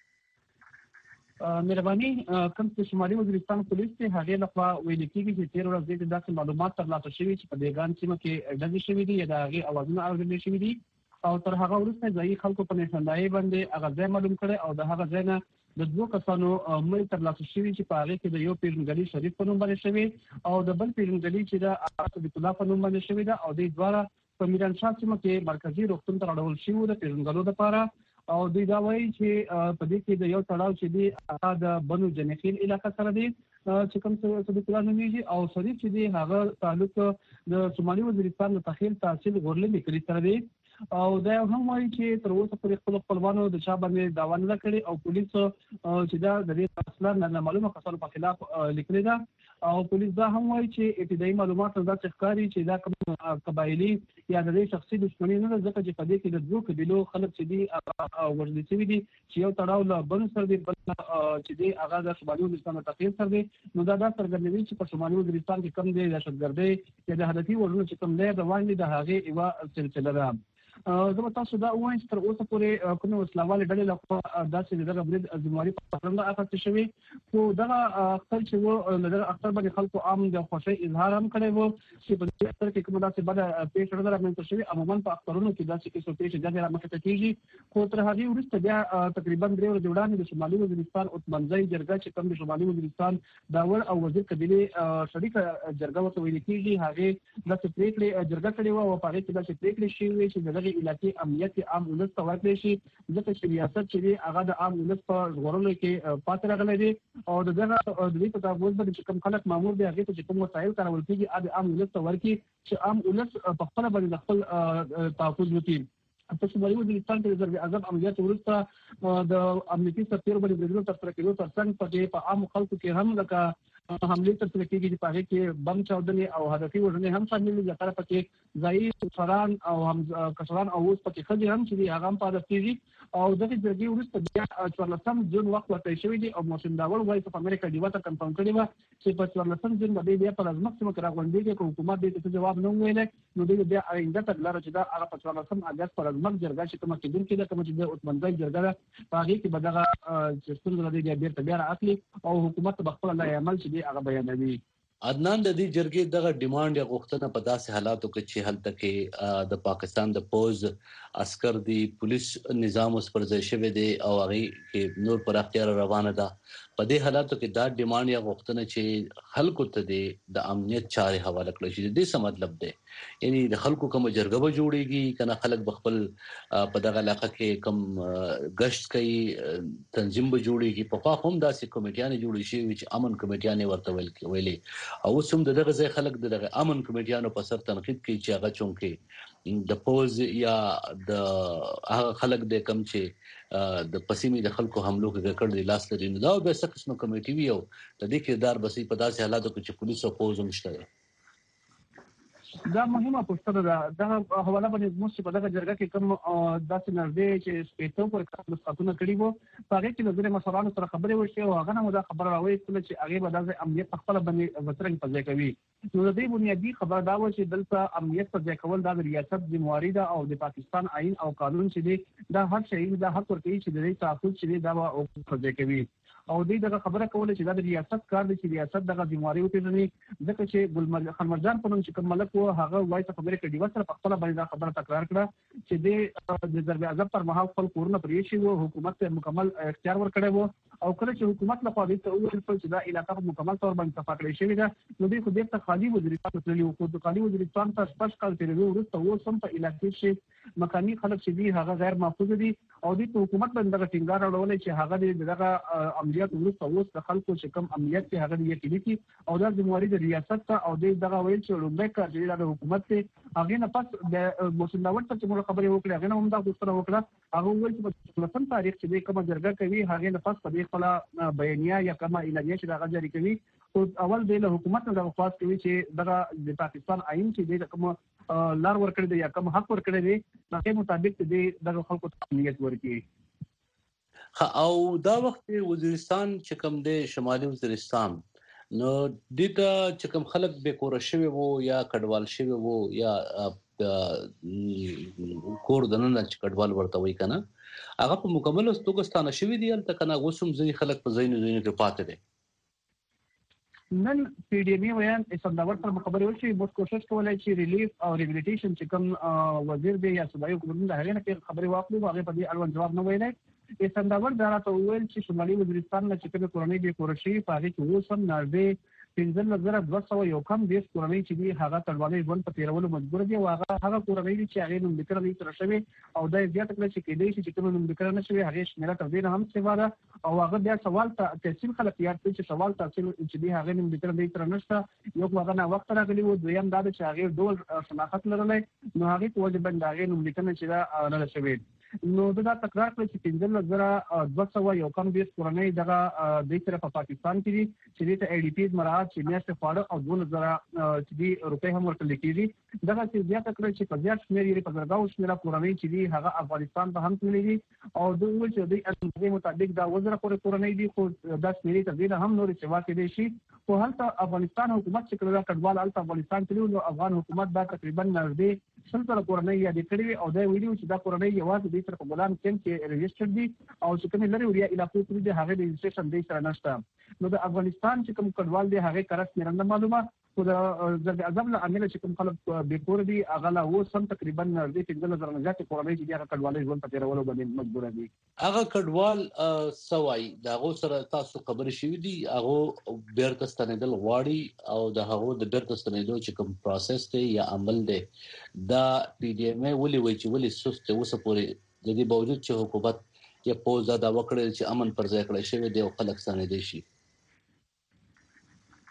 مهرباني کوم چې شمالي وزیرستان پولیس ته هغه لخوا ویل کېږي چې تیر ورځ د داسې معلومات ترلاسه شوي چې په دیګان سیمه کې ډزې شوې دي یا د هغه اوازونه اورېدل شوي دي او تر هغه وروسته ځایي خلکو په نشاندهي باندې هغه ځای معلوم کړي او د هغه ځای نه د دوه کسانو مړي ترلاسه شوي چې په هغه کې د یو پیژندګلوي شریف په نوم باندې شوی او د بل پیژندګلوي چې د عبد الله په نوم باندې شوی دا او د دوه په میران شاه سیمه کې مرکزی روغتون ته راوړل شوی د پیژندګلو لپاره او دوی دا وایي چې په دې کې د یو تړاو چې دی هغه د بنو جنخیل علاقې سره دی چې کوم څه د پلان نومیږي او شریف چې دی هغه تعلق د شمالي وزیرستان د تخیل تحصیل غورلې کلی سره دی او دا هم وایي چې تر اوسه پورې خپل خپلوانو د چا باندې داوا نه کړي او پولیس چې دا د دې اصلا نه معلومه کسانو په خلاف لیکلي ده او پولیس دا هم وایي چې ابتدایي معلومات دا ښکاري چې دا کوم قبایلی یا د دې شخصي دښمنۍ نه ځکه چې په دې کې د دوه قبیلو خلک چې دي ورلې شوي دي چې یو تړاو له بل سره دی بل چې دی هغه د شمالي وزیرستان د تخیل سره دی نو دا دا څرګندوي چې په شمالي وزیرستان کې کم دی دهشتګردۍ یا د هدفي وژنو چې کوم دی روان دي د هغې یوه سلسله ده زه به تاسو دا ووایم چې تر اوسه پورې کومې وسلوالې ډلې لخوا داسې دغه برید ذمواري په خبرنده اخیستل شوې خو دغه اختر چې و له دغه اختر باندې خلکو عام د خوښۍ اظهار هم کړی و چې په دې اختر کې کومه داسې بده پیښه نه رامنځته شوې عموما په اخترونو کې داسې کیسو پیښې ډېرې رامنځته کېږي خو تر هغې وروسته بیا تقریبا درې ورځې وړاندې د شمالي وزیرستان اتمنځۍ جرګه چې کوم د شمالي وزیرستان داور او وزیر قبیلې شریکه جرګه ورته ویل کېږي هغې داسې پرېکړې جرګه کړې وه او په هغې کې داسې پرېکړې شوې چې د دغې علاقې امنیت عام ولس ته ورکړی شي ځکه چې ریاست چې دی هغه د عام ولس په ژغورلو کې پاتې راغلی دی او د دغه د دې په تابوت باندې چې کوم خلک مامور دی هغې ته چې کوم وسایل کارول کېږي هغه د عام ولس ته ورکړي چې عام ولس په خپله باندې د خپل تحفظ وکړي په شمالي وزیرستان کې د ضرب اعظم عملیات وروسته د امنیتي سرتېرو باندې بریدونو ترسره کېدو ترڅنګ په دې په عامو خلکو کې هم لکه حمله ترسره کیږي چې په هغه کې بم چاودنې او هدفي وژنې هم شامل دي. لکه پکې ځایي افسران او هم کسان او اوس پکې خځې هم چې هغه هم په هدف کیږي. او دغه جرګې وروسته بیا څوارلسم جون وخت ورته شوی دی او موسم داول وایي په امریکا ډیوا ته کنفرم کړی و چې په څوارلسم جون باندې بیا په لازمه سیمه کې راغونډي کې حکومت دې ته جواب نه ویلې. نو دې بیا آینده ته لاره چې دا هغه په څوارلسم اگست پر لازمه جرګه چې کومه کېدون کې دا کوم چې د اوسمنځي جرګه په هغه کې به دغه چې ستونزه دې بیا بیرته بیا راخلي او حکومت به خپل لای عمل چې دی هغه بیانوي. عدنان د دې جرګې دغه ډیماند یا غوښتنه په داسې حالاتو کې چې هلته کې د پاکستان د پوز عسكر دی پولیس نظام اوس پر ځای شوی دی او هغه کې نور پر اختیار روانه ده. په دې حالاتو کې دا ډیماند یا غوښتنه چې خلکو ته د امنیت چارې حواله کړل شي. د دې څه مطلب دی؟ یعنی د خلکو کوم جرګه به جوړیږي کنه خلک بخپل په دغه علاقه کې کوم گشت کوي تنظیم به جوړیږي. په خوا هم داسې کمیټیانې جوړې شي چې امن کمیټیانې ورته ویل ویلې او اوس هم دغه ځای خلک دغه امن کمیټیانو په سر تنقید کوي چې هغه چونکې د پوز یا د هغه خلک د کم چې د پسیمي د خلکو حملو کې کړل دي لاس لري. نو دا به څه قسمه کمیټي وي او د دې کردار بسې په داسې حالاتو کې چې پولیس او پوز هم شته. دا مهمه پوښتنه ده. دا حواله باندې موږ په دغه جرګه کې کوم داسې نږدې چې سپېڅو پر کار مسقطونه کړي وو په هغه کې نظر مسؤلانو سره خبرې وشي او هغه نه دا خبره راوېستله چې هغه به د امنیت په خپل باندې وترنګ په ځای کوي. نو د دې بنیادی خبره دا و چې دلته امنیت په ځای کول د ریاست ذمہواری ده او د پاکستان آئین او قانون چې دی دا هر شی دا حق ورکوي چې د دې تحفظ چې دا او په ځای کوي. او دې دغه خبره کوله چې دا د ریاست کار دی چې ریاست دغه ذمہواری وپیژني. ځکه چې ګل خانمرجان په نوم چې کوم ملک و هغه وایي په امریکا ډیوا سره په خپل باندې دا خبره تکرار کړه چې د ضرب اعظم پر مهال خپل کورونه پرې شي وو حکومت ته مکمل اختیار ورکړی وو او کله چې حکومت له خوا دې ته وویل چې دا علاقه په مکمل تور باندې صفا کړې شوې ده نو دوی خو دې ته خالي وزیرستان تللي وو. خو خالي وزیرستان ته شپږ کال تېرېدو وروسته اوس هم په علاقې کې مکاني خلک چې دي هغه غیر محفوظ دي او دې ته حکومت باندې دغه ټینګار اړولی چې هغه دې دغه عملیات وروسته اوس د خلکو چې کوم امنیت کې هغه یقیني کړي او دا ذمہواری د ریاست ته او دې دغه ویل چې لومړی کار چې د حکومت ته هغه نه پس د موسم داوود ته موږ خبرې وکړې هغه نه هم دا غوښتنه وکړه هغه ویل چې په څلورم تاریخ چې کومه جرګه کوي هغه نه پس په دې خپل بیانیه یا کومه اعلامیه چې هغه جاری کوي او اول د حکومت نه غواړي کوي چې دغه د پاکستان آئین چې د کوم لار ورکړي دی یا کوم حق ورکړي دی هغه مطابق دې دغه خلکو ته امنیت ورکړي. او دا وخت وزیرستان چې کوم دی شمالي وزیرستان نو دته چې کوم خلک به کور شوی وو یا کډوال شوی وو یا کور دننه چې کډوال ورته وای کنه هغه په مکمل توګه شوی دی البته کنه وسوم ځینې خلک په ځینو ځینو کې پاتې دي. نن پی ډی ایم ویان اسنداور پر خبرې وشي موږ کوشش کولای چې ریلیف او ریهابلیټیشن چې کوم وزیر دی یا صدایو کوم د هغه نه خبرې واخلو هغه په دې اړوند جواب نه ویلای. اسنداور دا راته ویل چې شمالي وزیرستان نه چې کوم کورنۍ به کورشي په هغه کې اوسم نږدې پنځه زره دوه سوه یو کم دیش کورنۍ چې دی هغه تړوالې ژوند په تیرولو مجبور دي او هغه هغه کورنۍ چې هغه نوم لیکل نه تر شوی او دا زیات کله چې کېدې چې کوم نوم لیکل نه شوی هغه شمیره تر دې هم سیوا ده او هغه بیا سوال ته تحصیل خلک یاد کړي چې سوال تحصیل چې دی هغه نوم لیکل نه تر نشته یو هغه نه وخت راغلی وو دویم دا چې هغه ډول شناخت لرلای نو هغه په وجه باندې هغه نوم لیکل چې دا نه شوی. نو دا تکرار کړی چې پنځه زره دوه سوه یو کم دیش کورنۍ دغه د طرف په پاکستان کې دي چې دې ته ای ډي پی مراعات چې میاشتې خواړه او دولس زره چې دي روپۍ هم ورکړل کېږي. دغه څه زیاته کړی چې په زیات شمېر یې په زرګاو شمېره کورنۍ چې دي هغه افغانستان ته هم تللي دي او دوی ویل چې دوی اندازې مطابق دا اووه زره پورې کورنۍ دي خو دا شمېرې تر دې نه هم نورې سیوا کېدی شي. خو هلته افغانستان حکومت چې کله دا کډوال هلته افغانستان تللي نو افغان حکومت دا تقریبا نږدې شل زره کورنۍ یادې کړې وي او دا ویلي و چې دا کورنۍ یوازې دوی سره په ګلان کیمپ کې رجسټر دي او چې کومې لرې وړیا علاقو کې دي هغه د رجسټریشن دی سره نشته. نو د افغانستان چې کوم کډوال دی هغه کره شمېره نه معلومه خو د ضرب اعظم له امله چې کوم خلک بې کوره دي هغه لا اوس هم تقریبا نږدې پنځلس زره نه زیاتې کورنۍ چې دي هغه کډوالۍ ژوند په تېرولو باندې مجبوره دي. هغه کډوال څه وایي د هغو سره تاسو خبرې شوي دي هغو بیرته ستنېدل غواړي او د هغو د بیرته ستنېدو چې کوم پروسس دی یا عمل دی دا پی ډي ایم ولې وایي چې ولې سست دی اوسه پورې د دې باوجود چې حکومت یا پوز دا دعوه کړې چې امن پر ځای کړی شوی دی او خلک ستنېدی شي.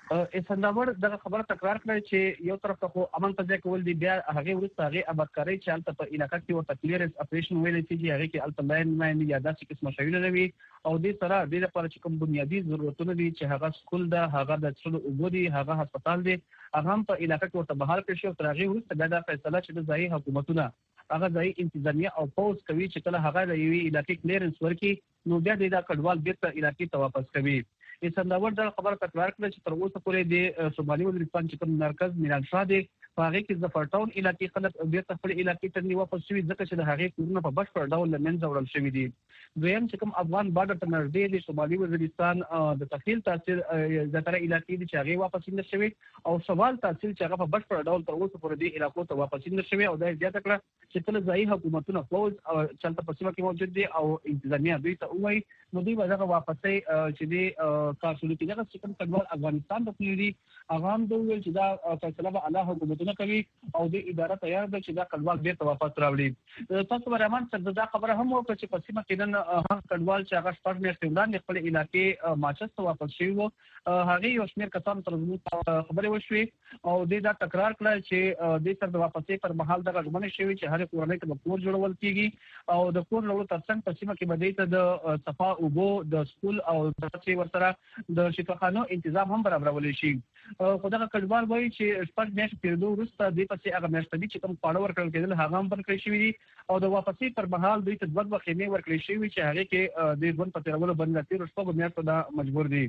اسنداور دغه خبره تکرار کړی چې یو طرف ته خو امن تځه کول دی بیا هغه ورسته هغه ابادکاری چې البته په علاقې کې ورته کلیرنس اپریشن ویل چې هغه کې البته لاین لاین یا داسې قسمه شویل نه وي او دې سره د لپاره چې کوم بنیادی ضرورتونه دي چې هغه سکول ده هغه د څلو اوبو دي هغه هسپتال دي هغه هم په علاقې کې ورته بحال کړی او تر هغه ورسته دا فیصله چې د ځای حکومتونه هغه ځای انتظامیه او پوز کوي چې کله هغه د یوې علاقې کلیرنس ورکړي نو بیا د کډوال بیرته علاقې ته واپس کوي. اسنداور دا خبره تکرار کړه چې تر اوسه پورې د صومالي وزیرستان چې کوم مرکز میران شاه دی په هغه کې ظفرټاون علاقې خلک بیرته خپل علاقې ته واپس شوي ځکه چې د هغې کورونه په بشپړ ډول له منځه وړل شوي دي. دویم چې کوم افغان بارډر ته نږدې دی صومالي وزیرستان د تخیل تحصیل زیاتره علاقې دي چې هغې واپس نه شوي او سوال تحصیل چې هغه په بشپړ ډول تر اوسه پورې د علاقو ته واپس نه شوي او دا زیاته کړه چې کله ځایي حکومتونه فوج او چلته په سیمه کې موجود دي او انتظامیه دوی ته وایي نو دوی به دغه واپسۍ چې د کار شروع کړي. دغه چې کوم کډوال افغانستان ته تللي دي هغه هم دوی ویل چې دا فیصله به اعلی حکومتونه کوي او د اداره تیار ده چې دا کډوال بیرته واپس راوړي. تاسو به رحمان صاحب دا خبره هم وکړه چې په سیمه کې نن هغه کډوال چې هغه شپږ میاشتې وړاندې خپل علاقې ماچس ته واپس شوي وو هغې یو شمېر کسانو سره زموږ خبرې وشوې او دوی دا تکرار کړه چې دوی سره د واپسۍ پر مهال دغه ژمنې شوي چې هرې کورنۍ ته به کور جوړول کېږي او د کور جوړولو ترڅنګ په سیمه کې به دوی ته د صفا اوبو د سکول او داسې ورسره د شفاخانو تنظیم هم برابرولی شي. خو دغه کډوال وایي چې شپږ میاشتې تېرېدو وروسته دوی پسې هغه میاشتني چې کوم خواړه ورکړل کېدل هغه هم بند کړی شوي دي او د واپسۍ پر مهال دوی ته دوه دوه خیمې ورکړل شوي چې هغې کې دوی ژوند په تېرولو باندې د تېرو شپږو میاشتو دا مجبور دي.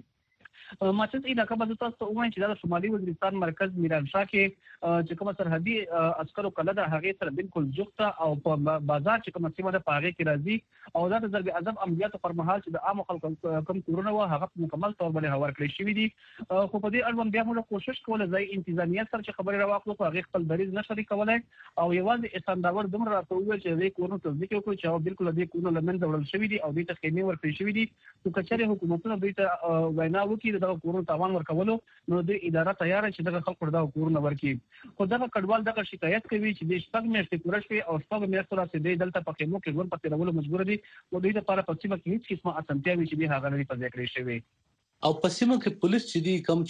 ماچس علاقه به تاسو ته ووایم چې دا د شمالي وزیرستان مرکز میران شاه کې چې کومه سرحدي عسکرو کله ده هغې سره بالکل جوخته او په بازار چې کومه سیمه ده په هغې کې راځي او دا د ضرب اعظم عملیاتو پر مهال چې د عامو خلکو کوم کورونه وو هغه په مکمل طور باندې هوار کړی شوي دي. خو په دې اړوند بیا موږ کوشش کوله ځای انتظامیه سره چې خبرې راواخلو خو هغې خپل دریځ نه شري کولی او یوازې اسنداور دومره راته وویل چې دې کورونو تصدیق وکړو چې هغه بالکل دې کورونه له منځه وړل شوي دي او دوی ته خیمې ورکړل شوي دي. خو که چېرې حکومتونه دوی ته وینا وکړي د دغه کورونو تاوان ورکولو نو د اداره تیار چې دغه خلکو دغه کورونه ورکړي. خو دغه کډوال دغه شکایت کوي چې د شپږ میاشتې پوره شوې او شپږ میاشتو راځي دوی دلته په خیمو کې ژوند په تېرولو مجبور دي او دوی لپاره په سیمه کې هېڅ قسمه اسانتیاوې چې دي هغه نه دي په ځای کړې شوې. او په سیمه کې پولیس چې دي کوم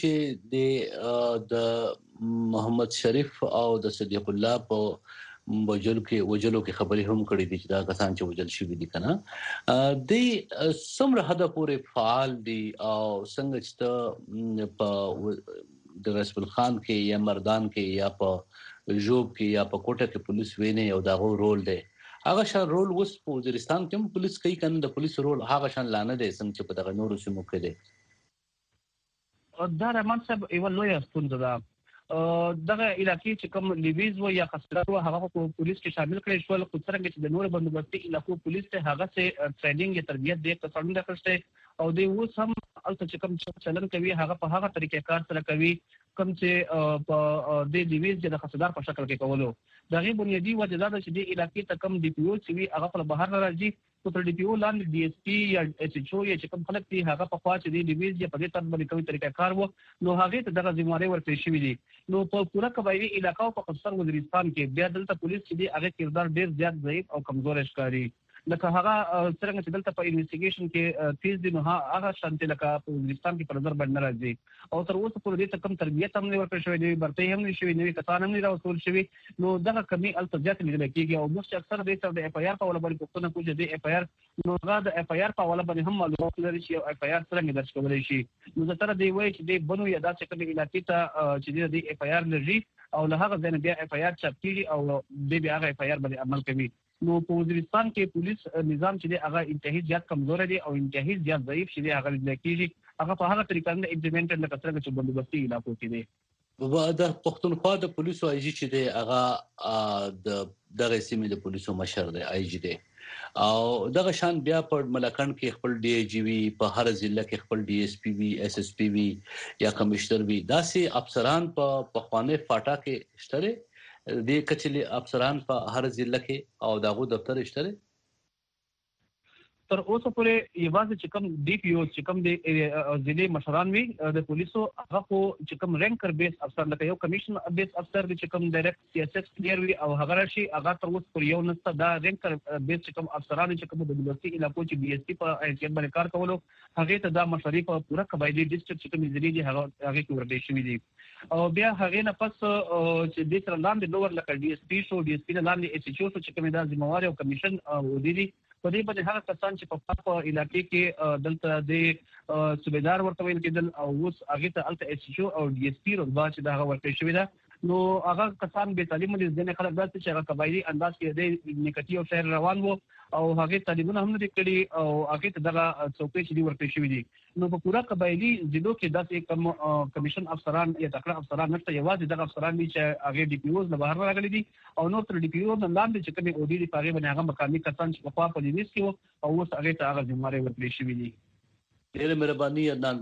چې د محمد شریف او د صدیق الله په وجلو کې وجلو کې خبرې هم کړې دي چې دا کسان چې وجل شوي دي کنه د څومره حد پورې فعال دي او څنګه چې په د رسول خان کې یا مردان کې یا په جوب کې یا په کوټه کې پولیس ویني او داغو رول دی هغه شان رول وس په وزیرستان کې هم پولیس کوي کنه د پولیس رول هغه شان لانه دی څنګه چې په دغه نورو سیمو کې دی. دا رحمان صاحب یو لوی ستونزه ده. دغه علاقې چې کوم لیویز و یا خسرات و هغه په پولیس کې شامل کړي شول خو څرنګه چې د نور بندوبستي علاقو پولیس ته هغه څه ټریننګ یا تربیت دی په څنډه راکړسته او دوی اوس هم الته چې کوم چلن کوي هغه په هغه طریقې کار سره کوي کوم چې په د لیویز د خسرات په شکل کې کولو. دغه بنیادی وجه دا چې د علاقې ته کوم ډي پی او چې وي هغه په بهر راځي او تر ډي پی او لاندې ډي اس پی یا ایچ ایچ او یا چې کوم خلک دي هغه په خوا چې د لیویز یا په دې تر باندې کوي طریقې کار وو نو هغه ته دغه ذمہواری ورکړل شوې دي. نو په پوره قبایلی علاقو په خصوصا وزیرستان کې بیا دلته پولیس چې دی هغه کردار ډیر زیات ضعیف او کمزور ښکاري. لکه هغه څنګه چې دلته په انویسټیګیشن کې تیز دي نو هغه شانتي لکه په وزیرستان کې په نظر باندې راځي او تر اوسه پورې دې کم تربیت هم نه ورکړل شوی دی برتۍ هم نه شوی نوې کسان هم نه راوستل شوی نو دغه کمی الته زیات لیدل کېږي او موږ اکثر دې سره د اف آی آر په ولا باندې پوښتنه کوو چې د اف آی آر نو هغه د اف آی آر په ولا باندې هم معلومات لري چې اف آی آر څنګه درج کولای شي. نو زه تر دې وایي چې دې بنو یا داسې کومې علاقې ته چې د اف آی آر لري او له هغه ځای نه بیا اف آی آر چاپ کېږي او دې بیا هغه اف آی آر باندې عمل کوي. نو په وزیرستان کې پولیس نظام چې دی هغه انتهایی زیات کمزور دی او انتهایی زیات ضعیف شي هغه لیدل کېږي هغه په هغه طریقه نه امپلیمنټ نه کړل چې بندوبستي علاقو کې دی. د پښتونخوا د پولیسو آی جی چې دی هغه د دغه سیمې د پولیسو مشر دی آی جی دی او دغه شان بیا په ملکند کې خپل ډي ای جی وی په هر ضلع کې خپل ډي اس پی وی اس اس پی وی یا کمشنر وی داسې افسران په پخوانه فاټا کې شته د کچلي افسران په هر ضلع کې او دغه دفتر شته. تر اوسه پورې یوازې چې کوم ډي پی او چې کوم د ضلع مشران وي د پولیسو هغه خو چې کوم رینکر بیس افسر لکه یو کمیشن بیس افسر چې کوم ډایرکټ سی اس ایس کلیر وي او هغه راشي هغه تر اوسه پورې یو نسته دا رینکر بیس چې کوم افسران چې کوم د بلوچستي علاقو چې بي اس پی په حیثیت باندې کار کولو هغه ته دا مشري په پوره قبایلی ډیسټریکټ چې کوم ضلع دي هغه هغه کې ورته شوی دي او بیا هغه نه پس چې د تر لاندې لوور لکه ډي اس پی شو ډي اس پی لاندې ایس ایچ او چې کوم دا ذمہوار او کمیشن او دي په دې باندې هغه کسان چې په پاک علاقې کې دلته د صوبیدار ورته ویل کېدل او اوس هغه ته الته ایس ایچ او ډي اس پی رتبه چې دا ورته شوی ده نو هغه کسان به تعلیم دي ځنه خلک داسې چې هغه قبایلی انداز کې د نیکټي او شهر روان وو او هغه تعلیمونه هم لري کړي او هغه ته دغه څوکۍ چې ورته شوی دي نو په پورا قبایلی ضلعو کې داسې کم کمیشن افسران یا تکړه افسران نشته یوازې دغه افسران دي چې هغه ډي پی اوز نه بهر راغلي دي او نو تر ډي پی او نه لاندې چې کومي او ډي په هغه باندې هغه مقامي کسان چې په پالیس کې وو او اوس هغه ته هغه ذمہوار ورکړي شوی دي. ډېر مهرباني عدنان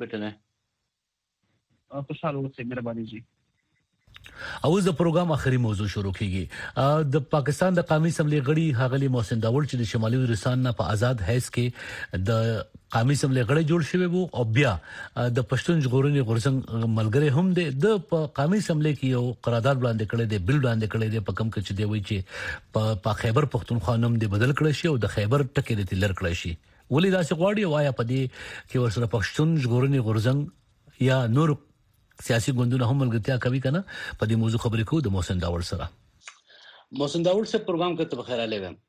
بیٹنه خوشاله اوسئ مهرباني جی. اوس د پروګرام اخري موضوع شروع کیږي د پاکستان د قومي اسمبلی غړي هغلی محسن داوود چې د شمالي وزیرستان نه په آزاد حیث کې د قومي اسمبلی غړي جوړ شوی وو او بیا د پښتون ژغورنې غورځنګ ملګری هم د په قومي اسمبلی کې یو قرارداد وړاندې کړی دی بل وړاندې کړی دی په کوم کې چې دی وایي چې په خیبر پښتونخوا نوم دی بدل کړی شي او د خیبر ټکی دی لر کړی شي ولې دا څه غواړي وایا په دې کې ورسره پښتون ژغورنې غورځنګ یا نور سیاسي ګوندونه هم ملګرتیا کوي کنه په دې موضوع خبرې کوو د محسن داوود سره. محسن داوود سے پروگرام کرتے بخیر علیہ ویم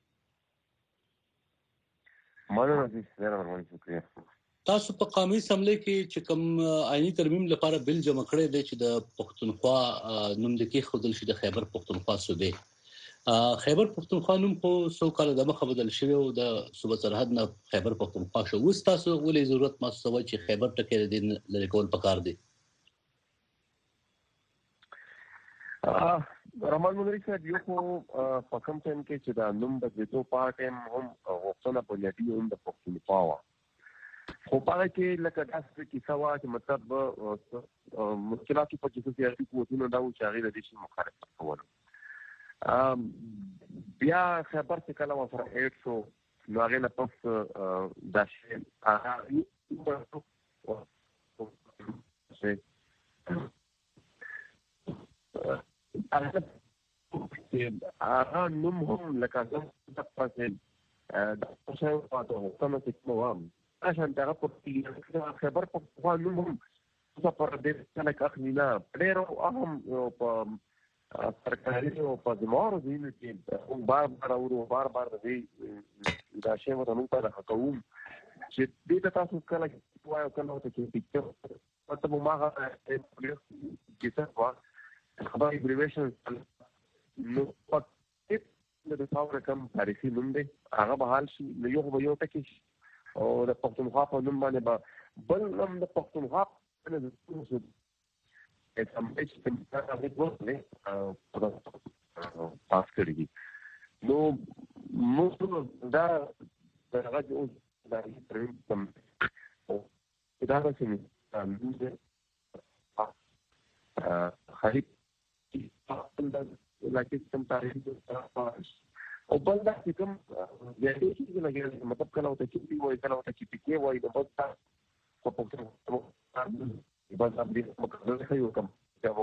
مننه دي ډیر ورمنه شکریہ. تاسو په قومي اسمبلی کې چې کوم آئینی ترمیم لپاره بل جمع کړی دی چې د پښتونخوا نوم د کې خودل شي د خیبر پښتونخوا صوبې خیبر پښتونخوا نوم خو څو کال د مخه بدل شوی او د صوبه سرحد نه خیبر پښتونخوا شو اوس تاسو ولې ضرورت محسوسوي چې خیبر ټکی دین لری کول پکار دی؟ رحمان مدري صاحب یو خو په کوم ټیم کې چې دا نوم د دې دوه پارټیم هم وختونه په لټي هم د پښتونخوا وا خو په کې لکه داسې کې سوا چې مطلب مشکلات په کې سیاسي قوتونو دا و چې هغه د دې مخالفت کول بیا خبر چې کله وسره ایټ شو نو هغه نه پس دا شی هغه هغه نوم هم لکه څنګه د پاسه د څه په تاسو کومه څه کوم عشان دا په خبر په نوم هم څه پر دې څنګه اخلينا ډېر اهم په سرکاري او په زموږ دین کې هم بار بار او بار بار دې دا شی مو نن په حکوم چې دې تاسو کله وایو کله ته کې پکې په ما هغه کې څه خبري ایبریویشن نو پکې د تاسو کوم تاریخي نوم دی هغه به حال شي نو یو به یو ټکی او د پښتونخوا په نوم باندې به بل نوم د پښتونخوا په نوم د اتم ایچ په هغه وخت نه پاس کړی نو موږ دا دغه اوس دا ترې کوم او دا څه نه ا خرید لکه کوم تاریخ او بل دا کوم د دې چې لګي مطلب کله او ته چې وایي کله او ته چې پکې وایي د بل تاسو په پښتو په بل ابدي مکمل خيو کوم دا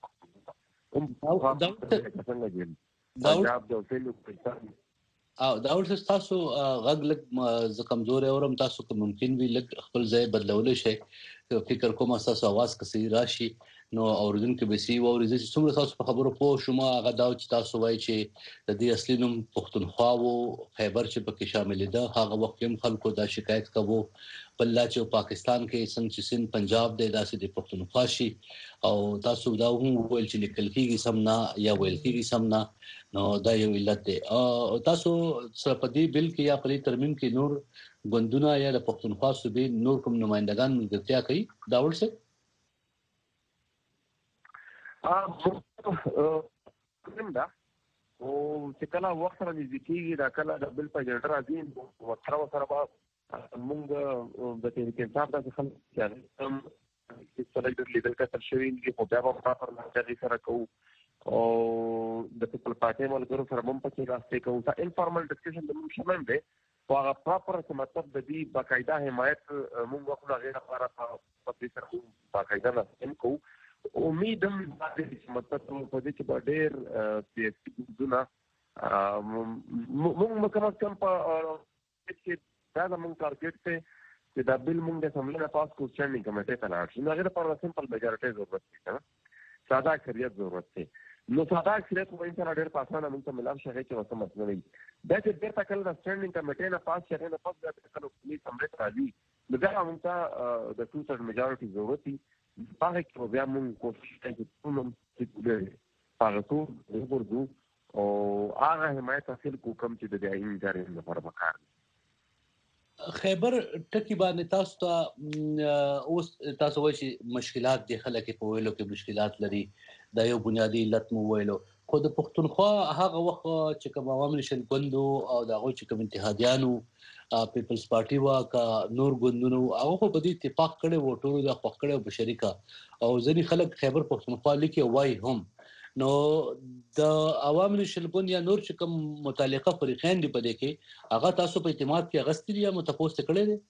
هم دا دا د فلو په او دا ورته تاسو غږ لګ ز کمزور اورم تاسو کوم ممکن وی لګ خپل ځای بدلول شي فکر کوم تاسو आवाज کسي راشي نو اوریدونکو به سی او ورزش څومره تاسو په خبرو پوه شوم هغه دا چې تاسو وایي چې د دې اصلي نوم پښتونخوا او خیبر چې پکې شامل دي هغه وخت هم خلکو دا شکایت کوو بل چې پاکستان کې څنګه چې سند پنجاب د داسې د پښتونخوا شي او تاسو دا هم ویل چې لیکل کېږي سم نه یا ویل کېږي سم نه نو دا یو علت دی او تاسو سرپدی بل کې یا پرې ترمیم کې نور غوندونه یا د پښتونخوا صوبې نور کوم نمائندگان ملګرتیا کوي دا ورسره ا کوم دا او چې کله وخت را نږدې دا کله د بل په جړه راځي او تر وسره به موږ د تیر کې صاحب د خلک چې هم چې څلور د لیدل کتر شوی دي په بیا په پر لاري سره کوو او د خپل پاتې ملګرو سره هم په کې راستي کوو دا انفارمل ډسکشن د موږ شمن دی هغه پراپر چې مطلب د دې باقاعده حمایت موږ وکړو غیر لپاره په دې سره باقاعده نه کوو. امید هم چې مطلب په دې کې به ډېر سیاسي ګوندونه موږ مکمل کم په چې دا زموږ ټارګېټ دی چې دا بل موږ د اسمبلۍ نه پاس کړو سټینډینګ کمیټې ته لاړ شو. نو هغې لپاره سمپل میجارټۍ ضرورت دی که نه ساده اکثریت ضرورت دی. نو ساده اکثریت خو انسان ډېر په اسانه موږ ته ملاو شي هغې کې به څه مطلب وي. دا چې بېرته کله د سټینډینګ کمیټې نه پاس شي هغې نه پس بیا کله حکومي اسمبلۍ ته راځي نو بیا موږ ته د ټو سرډ میجارټي ضرورت وي. په هغې کې به بیا موږ کوشش کوو چې ټول هم په هغه ټول وغورځو او هغه حمایت حاصل کړو کوم چې د دې آئین جاري لپاره پکار دی. خیبر ټکی باندې تاسو ته اوس تاسو وایي چې مشکلات دي خلک په ویلو کې مشکلات لري دا یو بنیادی علت مو ویلو خو د پښتونخوا هغه وخت چې کوم عوام نشل ګوندو او د هغوی چې کوم اتحادیانو پیپلز پارټي وا کا نور ګوندونو هغه خو په دې اتفاق کړی و ټولو د خوښ کړی په شریکه او ځینې خلک خیبر پښتونخوا لیکي وایي هم نو د عوام نشل ګوند یا نور چې کوم متعلقه فریقین دي په دې کې هغه تاسو په اعتماد کې اغستې دي یا متپوس کړی دی؟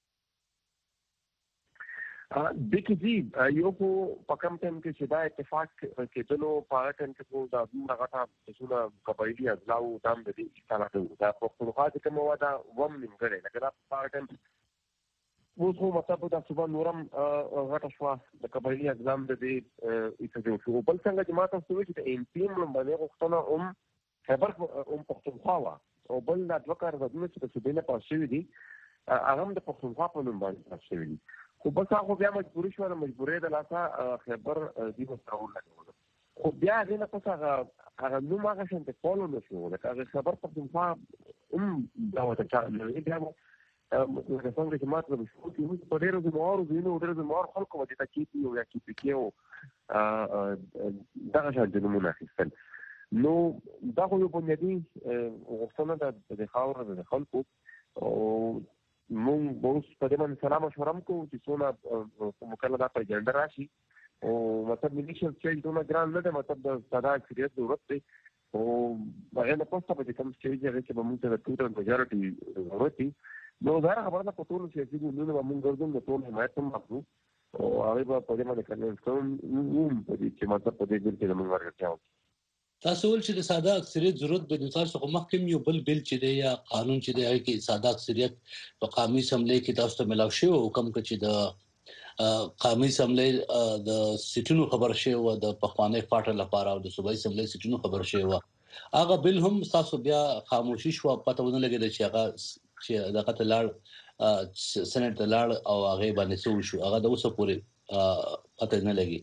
دغه دي یو خو په کوم ټایم کې چې دا اتفاق کېدلو په هغه ټایم کې خو دا دومره غټه څونه قبایلي اضلاعو دام د دې اشاره کوي دا پښتونخوا چې کومه وه دا وم نیمګړی لکه دا په هغه ټایم اوس خو مطلب دا صبح نورم غټه شوه د قبایلي اقدام د دې ایسه جوړ شو. بل څنګه چې ما تاسو وویل چې د ایم پي ام لومړنۍ غوښتنه هم خیبر هم پښتونخوا وه او بل دا دوه قراردادونه چې د صوبې نه پاس شوي دي هغه هم د پښتونخوا په نوم باندې پاس شوي دي. خو بس هغه بیا مجبوري شوه د مجبورۍ د لاسه خیبر دې ورسره ولګولو خو بیا هغې نه پس هغه هغه نوم هغه شانتې فالو نه شو لکه هغه خیبر پښتونخوا هم دا ورته چا بیا لکه څنګه چې ما ته مشهور کړي موږ په ډېرو زموارو ځینو ډېرو زموارو خلکو به دې ته کیپي او یا کیپي کې او دغه شان نومونه اخیستل. نو دا خو یو بنیادي غوښتنه ده د خاورو د خلکو او موږ به اوس په دې باندې سلا مشوره هم کوو چې څونه مکله دا په اجنډا راشي او مطلب ملي شل سټیج دونه ګران نه دی مطلب د ساده اکثریت ضرورت دی او هغې نه پسته به چې کوم سټیج هغې کې به موږ ته د ټوټل میجارټي ضرورت وي. نو ظاهره خبره ده په ټولو سیاسي ګوندونو به موږ ګرځو د ټول حمایت هم اخلو او هغوی به په دې باندې کنوینس کوم هم په دې چې مطلب په دې بل کې زموږ ملګرتیا وکړي. تاسو ویل چې د ساده اکثریت ضرورت به د تاسو خو مخکې یو بل بل چې دی یا قانون چې دی هغې کې ساده اکثریت په قومي اسمبلۍ کې تاسو ته ملاو شوی و کوم چې د قومي اسمبلۍ د سیټونو خبر شوی و د پخوانۍ پارټۍ لپاره او د صوبایي اسمبلۍ سیټونو خبر شوی و هغه بل هم تاسو بیا خاموشي شوه پته ونه لګېده چې هغه چې دغه ته لاړ سنټ ته لاړ او هغې باندې څه وشو هغه د اوسه پورې پته نه لګي.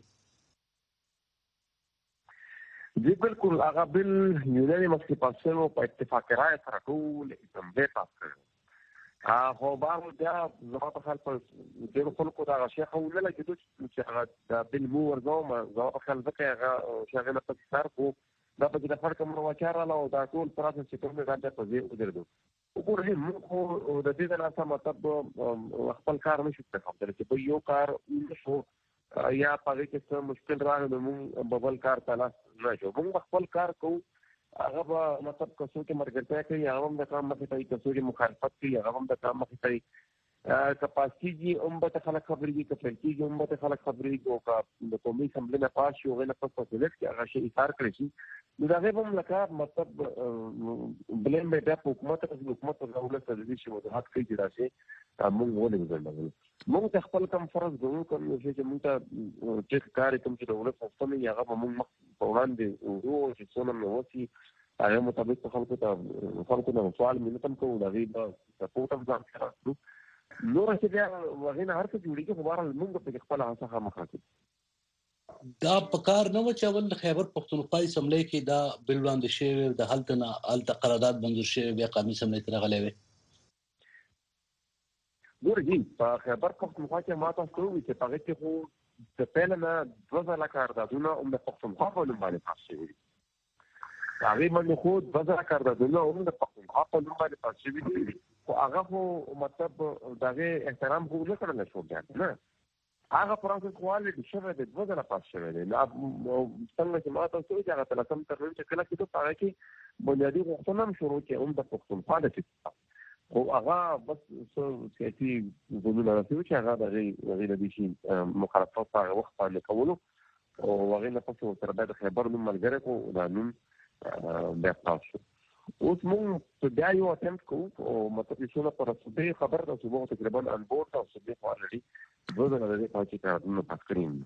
جی بالکل هغه بل یونانیمس کې پاس شوی په اتفاق رایې سره ټول اسمبلۍ پاس کړی خو بار بیا زما په خیال په ډېرو خلکو د هغه شی ښه ونه لګېدو چې هغه د بل مو ورځوم زما په خیال ځکه هغه چې هغې نه پکې سر کړو دا پکې د فرق مروچا راغله او دا ټول پروسس چې کوم دی دا بیا په ځای ودرېدو. وګورئ موږ خو د دې د لاسه مطلب خپل کار نه شو پرېښودلی چې په یو کار ونشو یا په هغې کې څه مشکل راغی نو موږ به بل کار ته لاس نه اچوو. موږ به خپل کار کوو هغه به مطلب که څوک یې ملګرتیا کوي هغه هم د کار مخې ته وي که څوک یې مخالفت کوي هغه هم د کار مخې ته وي که پاس کېږي هم به ته خلک خبرېږي که فیل کېږي هم به ته خلک خبرېږي او که د قومي اسمبلۍ نه پاس شي هغې نه پس په سینټ کې هغه شی اثار کړی شي نو د هغې به هم لکه مطلب بلیم به بیا په حکومت راځي حکومت ته دولت ته د دې شي وضاحت کوي چې دا شی موږ ولې وځنډولو. موږ ته خپل کوم فرض ګڼو کوم یو شی چې موږ ته چې ښکاري کوم چې دولت غوښتنه وي هغه به موږ مخ په وړاندې وړو چې څونه مې وسي هغې مطابق به خلکو ته خلکو نه سوال منت هم کوو د هغې به سپورټ هم ځان سره اخلو. نور چې بیا هغې نه هر څه جوړېږي خو بهرحال موږ به پکې خپله هڅه خامخا کوو. دا په کار نه و چې اول د خیبر پښتونخوا اسمبلۍ کې دا بل وړاندې شوی د هلته نه هلته قرارداد منظور شوی بیا قومي اسمبلۍ ته راغلی وی؟ ګورئ په خیبر پښتونخوا کې ما تاسو ته وویل چې په هغې کې خو د پیله نه دوه ځله قراردادونه هم د پښتونخوا په نوم باندې پاس شوي دي. په هغې باندې خو دوه ځله قراردادونه هم د پښتونخوا په نوم باندې پاس شوي دي خو هغه خو مطلب د هغې احترام خو نه کړلی شو بیا نه هغه پروسس خو الریډي شوی دی دوه ځله پاس شوی دی. څنګه چې ما تاسو وویل چې هغه اتلسم ترمیم چې کله کېدو په هغه کې بنیادي غوښتنه هم شروع کړې هم د پښتونخوا د او هغه بس څو سیاسي ګوندونه راځي چې هغه د غیر د شي مخالفت په وخت باندې کولو او هغه نه پسو تر د خبر نوم ملګری کو دا نوم د تاسو اوس موږ په بیا یو اټمپټ کوو او مطلب چې څونه پر څه خبر د صبح تقریبا ان بورډ او څه په اړه دوه د دې په چې کارونه پاتکرین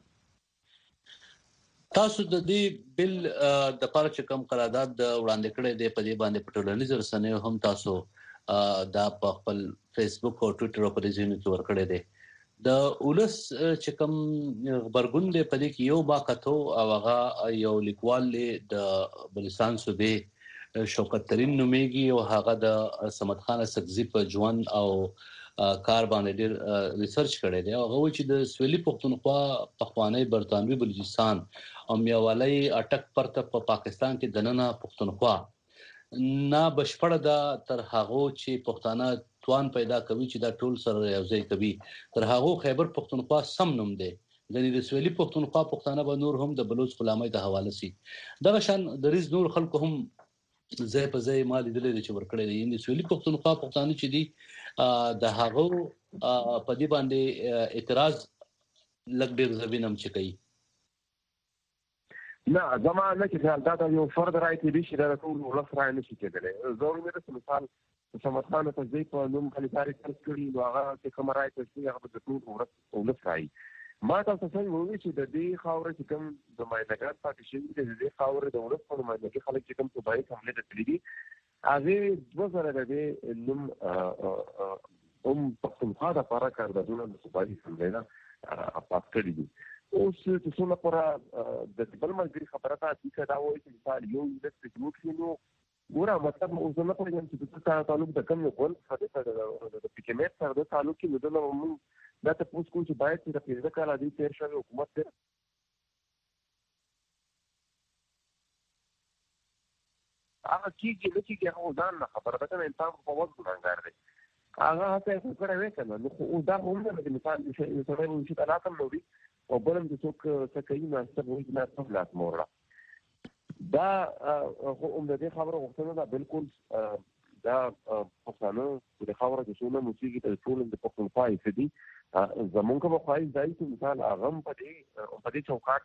تاسو د دې بل د پاره چې کوم قرارداد وړاندې کړی دی په دې باندې په ټولنیز رسنیو هم تاسو دا په خپل فیسبوک او ټوئیټر او په دې ځینو کې ورکړی دی د اولس چې کوم خبرګون دی په دې کې یو با کتو او هغه یو لیکوال د بلوچستان صوبې شوکت ترين نومېږي او هغه د صمد خان سکزي په ځوان او کار باندې ډېر ریسرچ کړی دی او هغه چې د سویلي پښتونخوا پخوانی برتانوي بلوچستان او میاوالی اٹک پرته په پاکستان کې دننه پښتونخوا نه بشپړه دا تر هغه چې پښتانه توان پیدا کوي چې دا ټول سره یوځای کوي تر هغه خیبر پښتونخوا سم نوم دی د سویلي پښتونخوا پښتانه به نور هم د بلوچ غلامۍ ته حواله سي دغه شان د ریز نور خلکو هم زه په ځای ما لیدلې چې ورکړې دي د سویلي پښتونخوا پښتانه چې دي د هغه په دې باندې اعتراض لګ ډېر زوینم چې کوي نه زمانه کې دا د یو فرد راځي دي چې دا ټول ولس راځي نشي کېدلی زه مې د مثال سمت خان په ځای په نوم باندې کاری کړی نو هغه چې کوم راځي چې هغه د ټول ولس ولس راځي ما تاسو څنګه وایي چې د دې خاورې چې کوم د ماینګات پاتې شوی د دې خاورې د ولس په ماینګي خلک چې کوم صوبایي حمله ته تللی دي هغه د وزره د دې نوم هم پښتونخوا د لپاره کاردونه د صوبایي حمله نه پات کړی دي اوس چې څونه پر د بل ملګری خبره ته چې دا وایي چې مثال یو د سپیډ نو ګوره مطلب اوس نه پوهیږم چې د تعلق د کوم یو کول د پکمت سره د تعلق کې د نوم دا ته پوس کوم چې باید چې د پیژه کال عادي تیر شوی حکومت ته هغه کېږي نه کېږي هغه ځان نه خبره ده کنه انسان په وخت ګرانګار دی هغه هڅه وکړه وکړه نو خو دا هم نه د مثال چې سره وي چې علاقه نو وي او بلم د څوک څه کوي نه څه وایي نه څه لاس مورا دا خو هم د دې خبره غوښتنه ده بالکل دا پښتانه د خبره د څونه موسیقي ته ټول د پښتونخوا ایفدي زمونږ په خوای ځای چې مثال هغه په دې په دې چوکاټ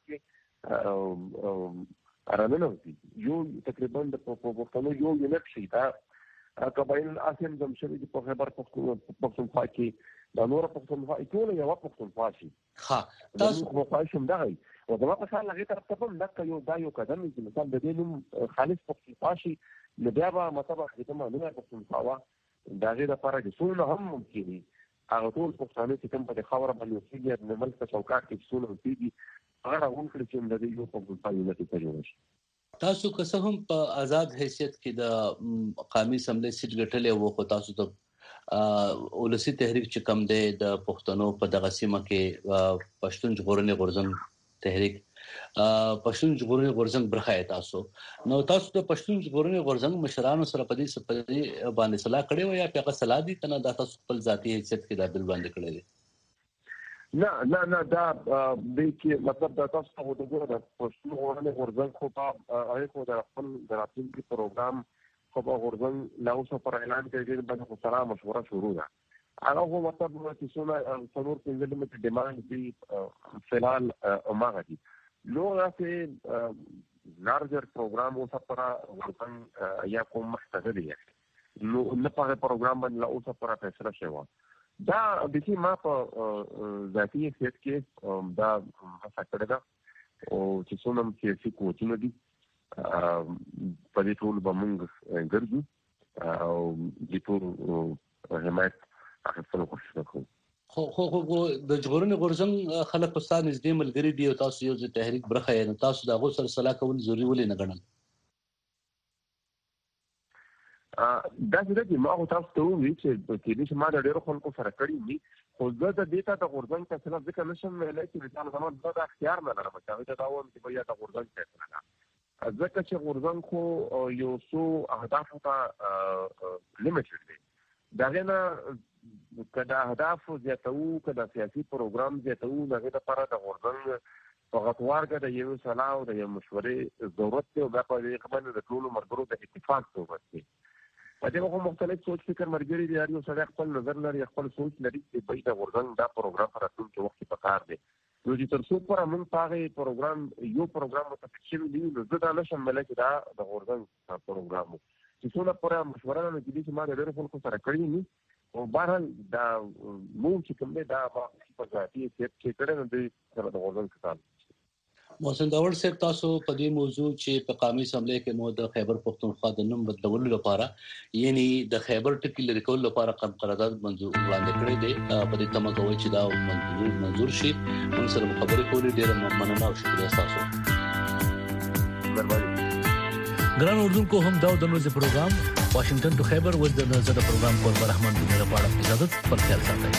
کې ارانه نه وي یو تقریبا د پښتنو یو یونټ شي دا قبایل اسیم زم شوی په خبر پښتونخوا کې دا نور پښتونخوا ټول یو پښتونخوا شي ها تاسو په خوای شم دا او دا په خاله هغه طرف ته هم دا یو دا یو قدم چې مثال د دې نوم خالص پښتونخوا شي نو بیا به مطلب خدمه نه پښتونخوا دا غیر لپاره چې څونه هم ممکن دي هغه ټول پښتانه چې کوم په خبره باندې وسیږي د ملک په چوکاټ کې څونه وسیږي هغه راغون کړی چې د دې یو پښتونخوا یو نتی تجربه شي تاسو که څه هم په آزاد حیثیت کې د قومي سملې سیټ ګټلې وو خو تاسو ته ولسی تحریک چې کم دی د پښتنو په دغه سیمه کې پښتون ژغورنې غورځنګ تحریک پښتون ژغورنې غورځنګ برخه تاسو نو تاسو د پښتون ژغورنې غورځنګ مشرانو سره په دې سپدي باندې صلاح کړې و یا په صلاح دي کنه د تاسو خپل ذاتی حیثیت کې د بل باندې کړې دي نه نه نه دا د کې مطلب دا تاسو ته د ګوره د پښتون ژغورنې غورځنګ خو په هغه خو د خپل د راتلونکي پروګرام خو په غورځنګ لا اوس پر اعلان کې د باندې سره مشوره شروع ده هغه هو مطلب چې څونه څلور پنځه لمټ ډیماند دي فلال او ماغدي لو راته لارجر پروګرام اوس پر غورځنګ یا کوم محتاج دی نو نه په پروګرام باندې لا اوس پر فیصله شوه دا د چې ما په ذاتي حیثیت کې دا هڅه کړې ده او چې څومره چې کوچونه دي په دې ټول به موږ ګرځو او د ټول حمایت اخیستلو کوشش وکړو خو خو خو د ژغورنې غورځنګ خلک په ستاسو نږدې ملګري دي او تاسو یو ځای تحریک برخه یې تاسو د هغو سره صلاح کول ضروري ولې نه ګڼل دا چې ما او تاسو ته وی چې کې دې ما د ډیرو خلکو سره کړی دي خو زه د دې ته د غورځنګ ته څنګه ځکه نشم ویلای چې مثال زموږ د اختیار نه لرم چې دا وایم چې بیا د غورځنګ ته څنګه ځکه چې غورځنګ خو یو څو اهداف ته لیمیټډ دي دا نه کدا اهداف زیاتو کدا سیاسي پروګرام زیاتو دغه لپاره د غورځنګ په غوړګه د یو صلاح او د یو مشورې ضرورت دی او دا په دې خبره د ټولو مرګرو د اتفاق ضرورت دی په دې وخت مختلف سوچ فکر مرګري دي یو سره خپل نظر لري خپل سوچ لري چې په دې غورځنګ دا پروګرام پر راتلونکي وخت په کار دی نو چې تر څو پر موږ پاره پروګرام یو پروګرام متفکر دي نو زه دا نشم ملک دا د غورځنګ پروګرام چې څونه پر مشوره نه کیږي چې ما د ډېر خلکو سره کړی ني او بهر دا مو چې کوم دا په ذاتي چې کړه نو د غورځنګ کتاب محسن داور صاحب تاسو په دې موضوع چې په قومي اسمبلی کې مو د خیبر پختونخوا د نوم بدلولو لپاره یعنی د خیبر ټکی لري کول لپاره قم قرارداد منظور وړاندې کړی دی په دې تمه کوي چې دا منظور منظور شي موږ سره خبرې کولې ډېر مننه او شکریہ تاسو ګران اردوونکو هم دا د نوز پروګرام واشنگټن ټو خیبر ود د نظر پروګرام کول پر رحمان بن لپاره اجازه پر خیال ساتئ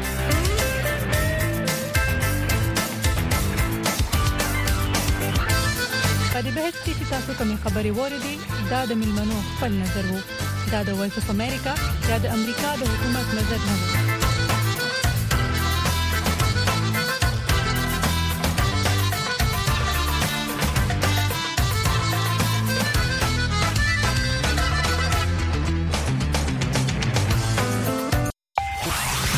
په دې بحث کې چې تاسو کومې خبرې وریدي دا د ملمنو خپل نظر وو دا د وایس اف امریکا یا د امریکا د حکومت نظر نه و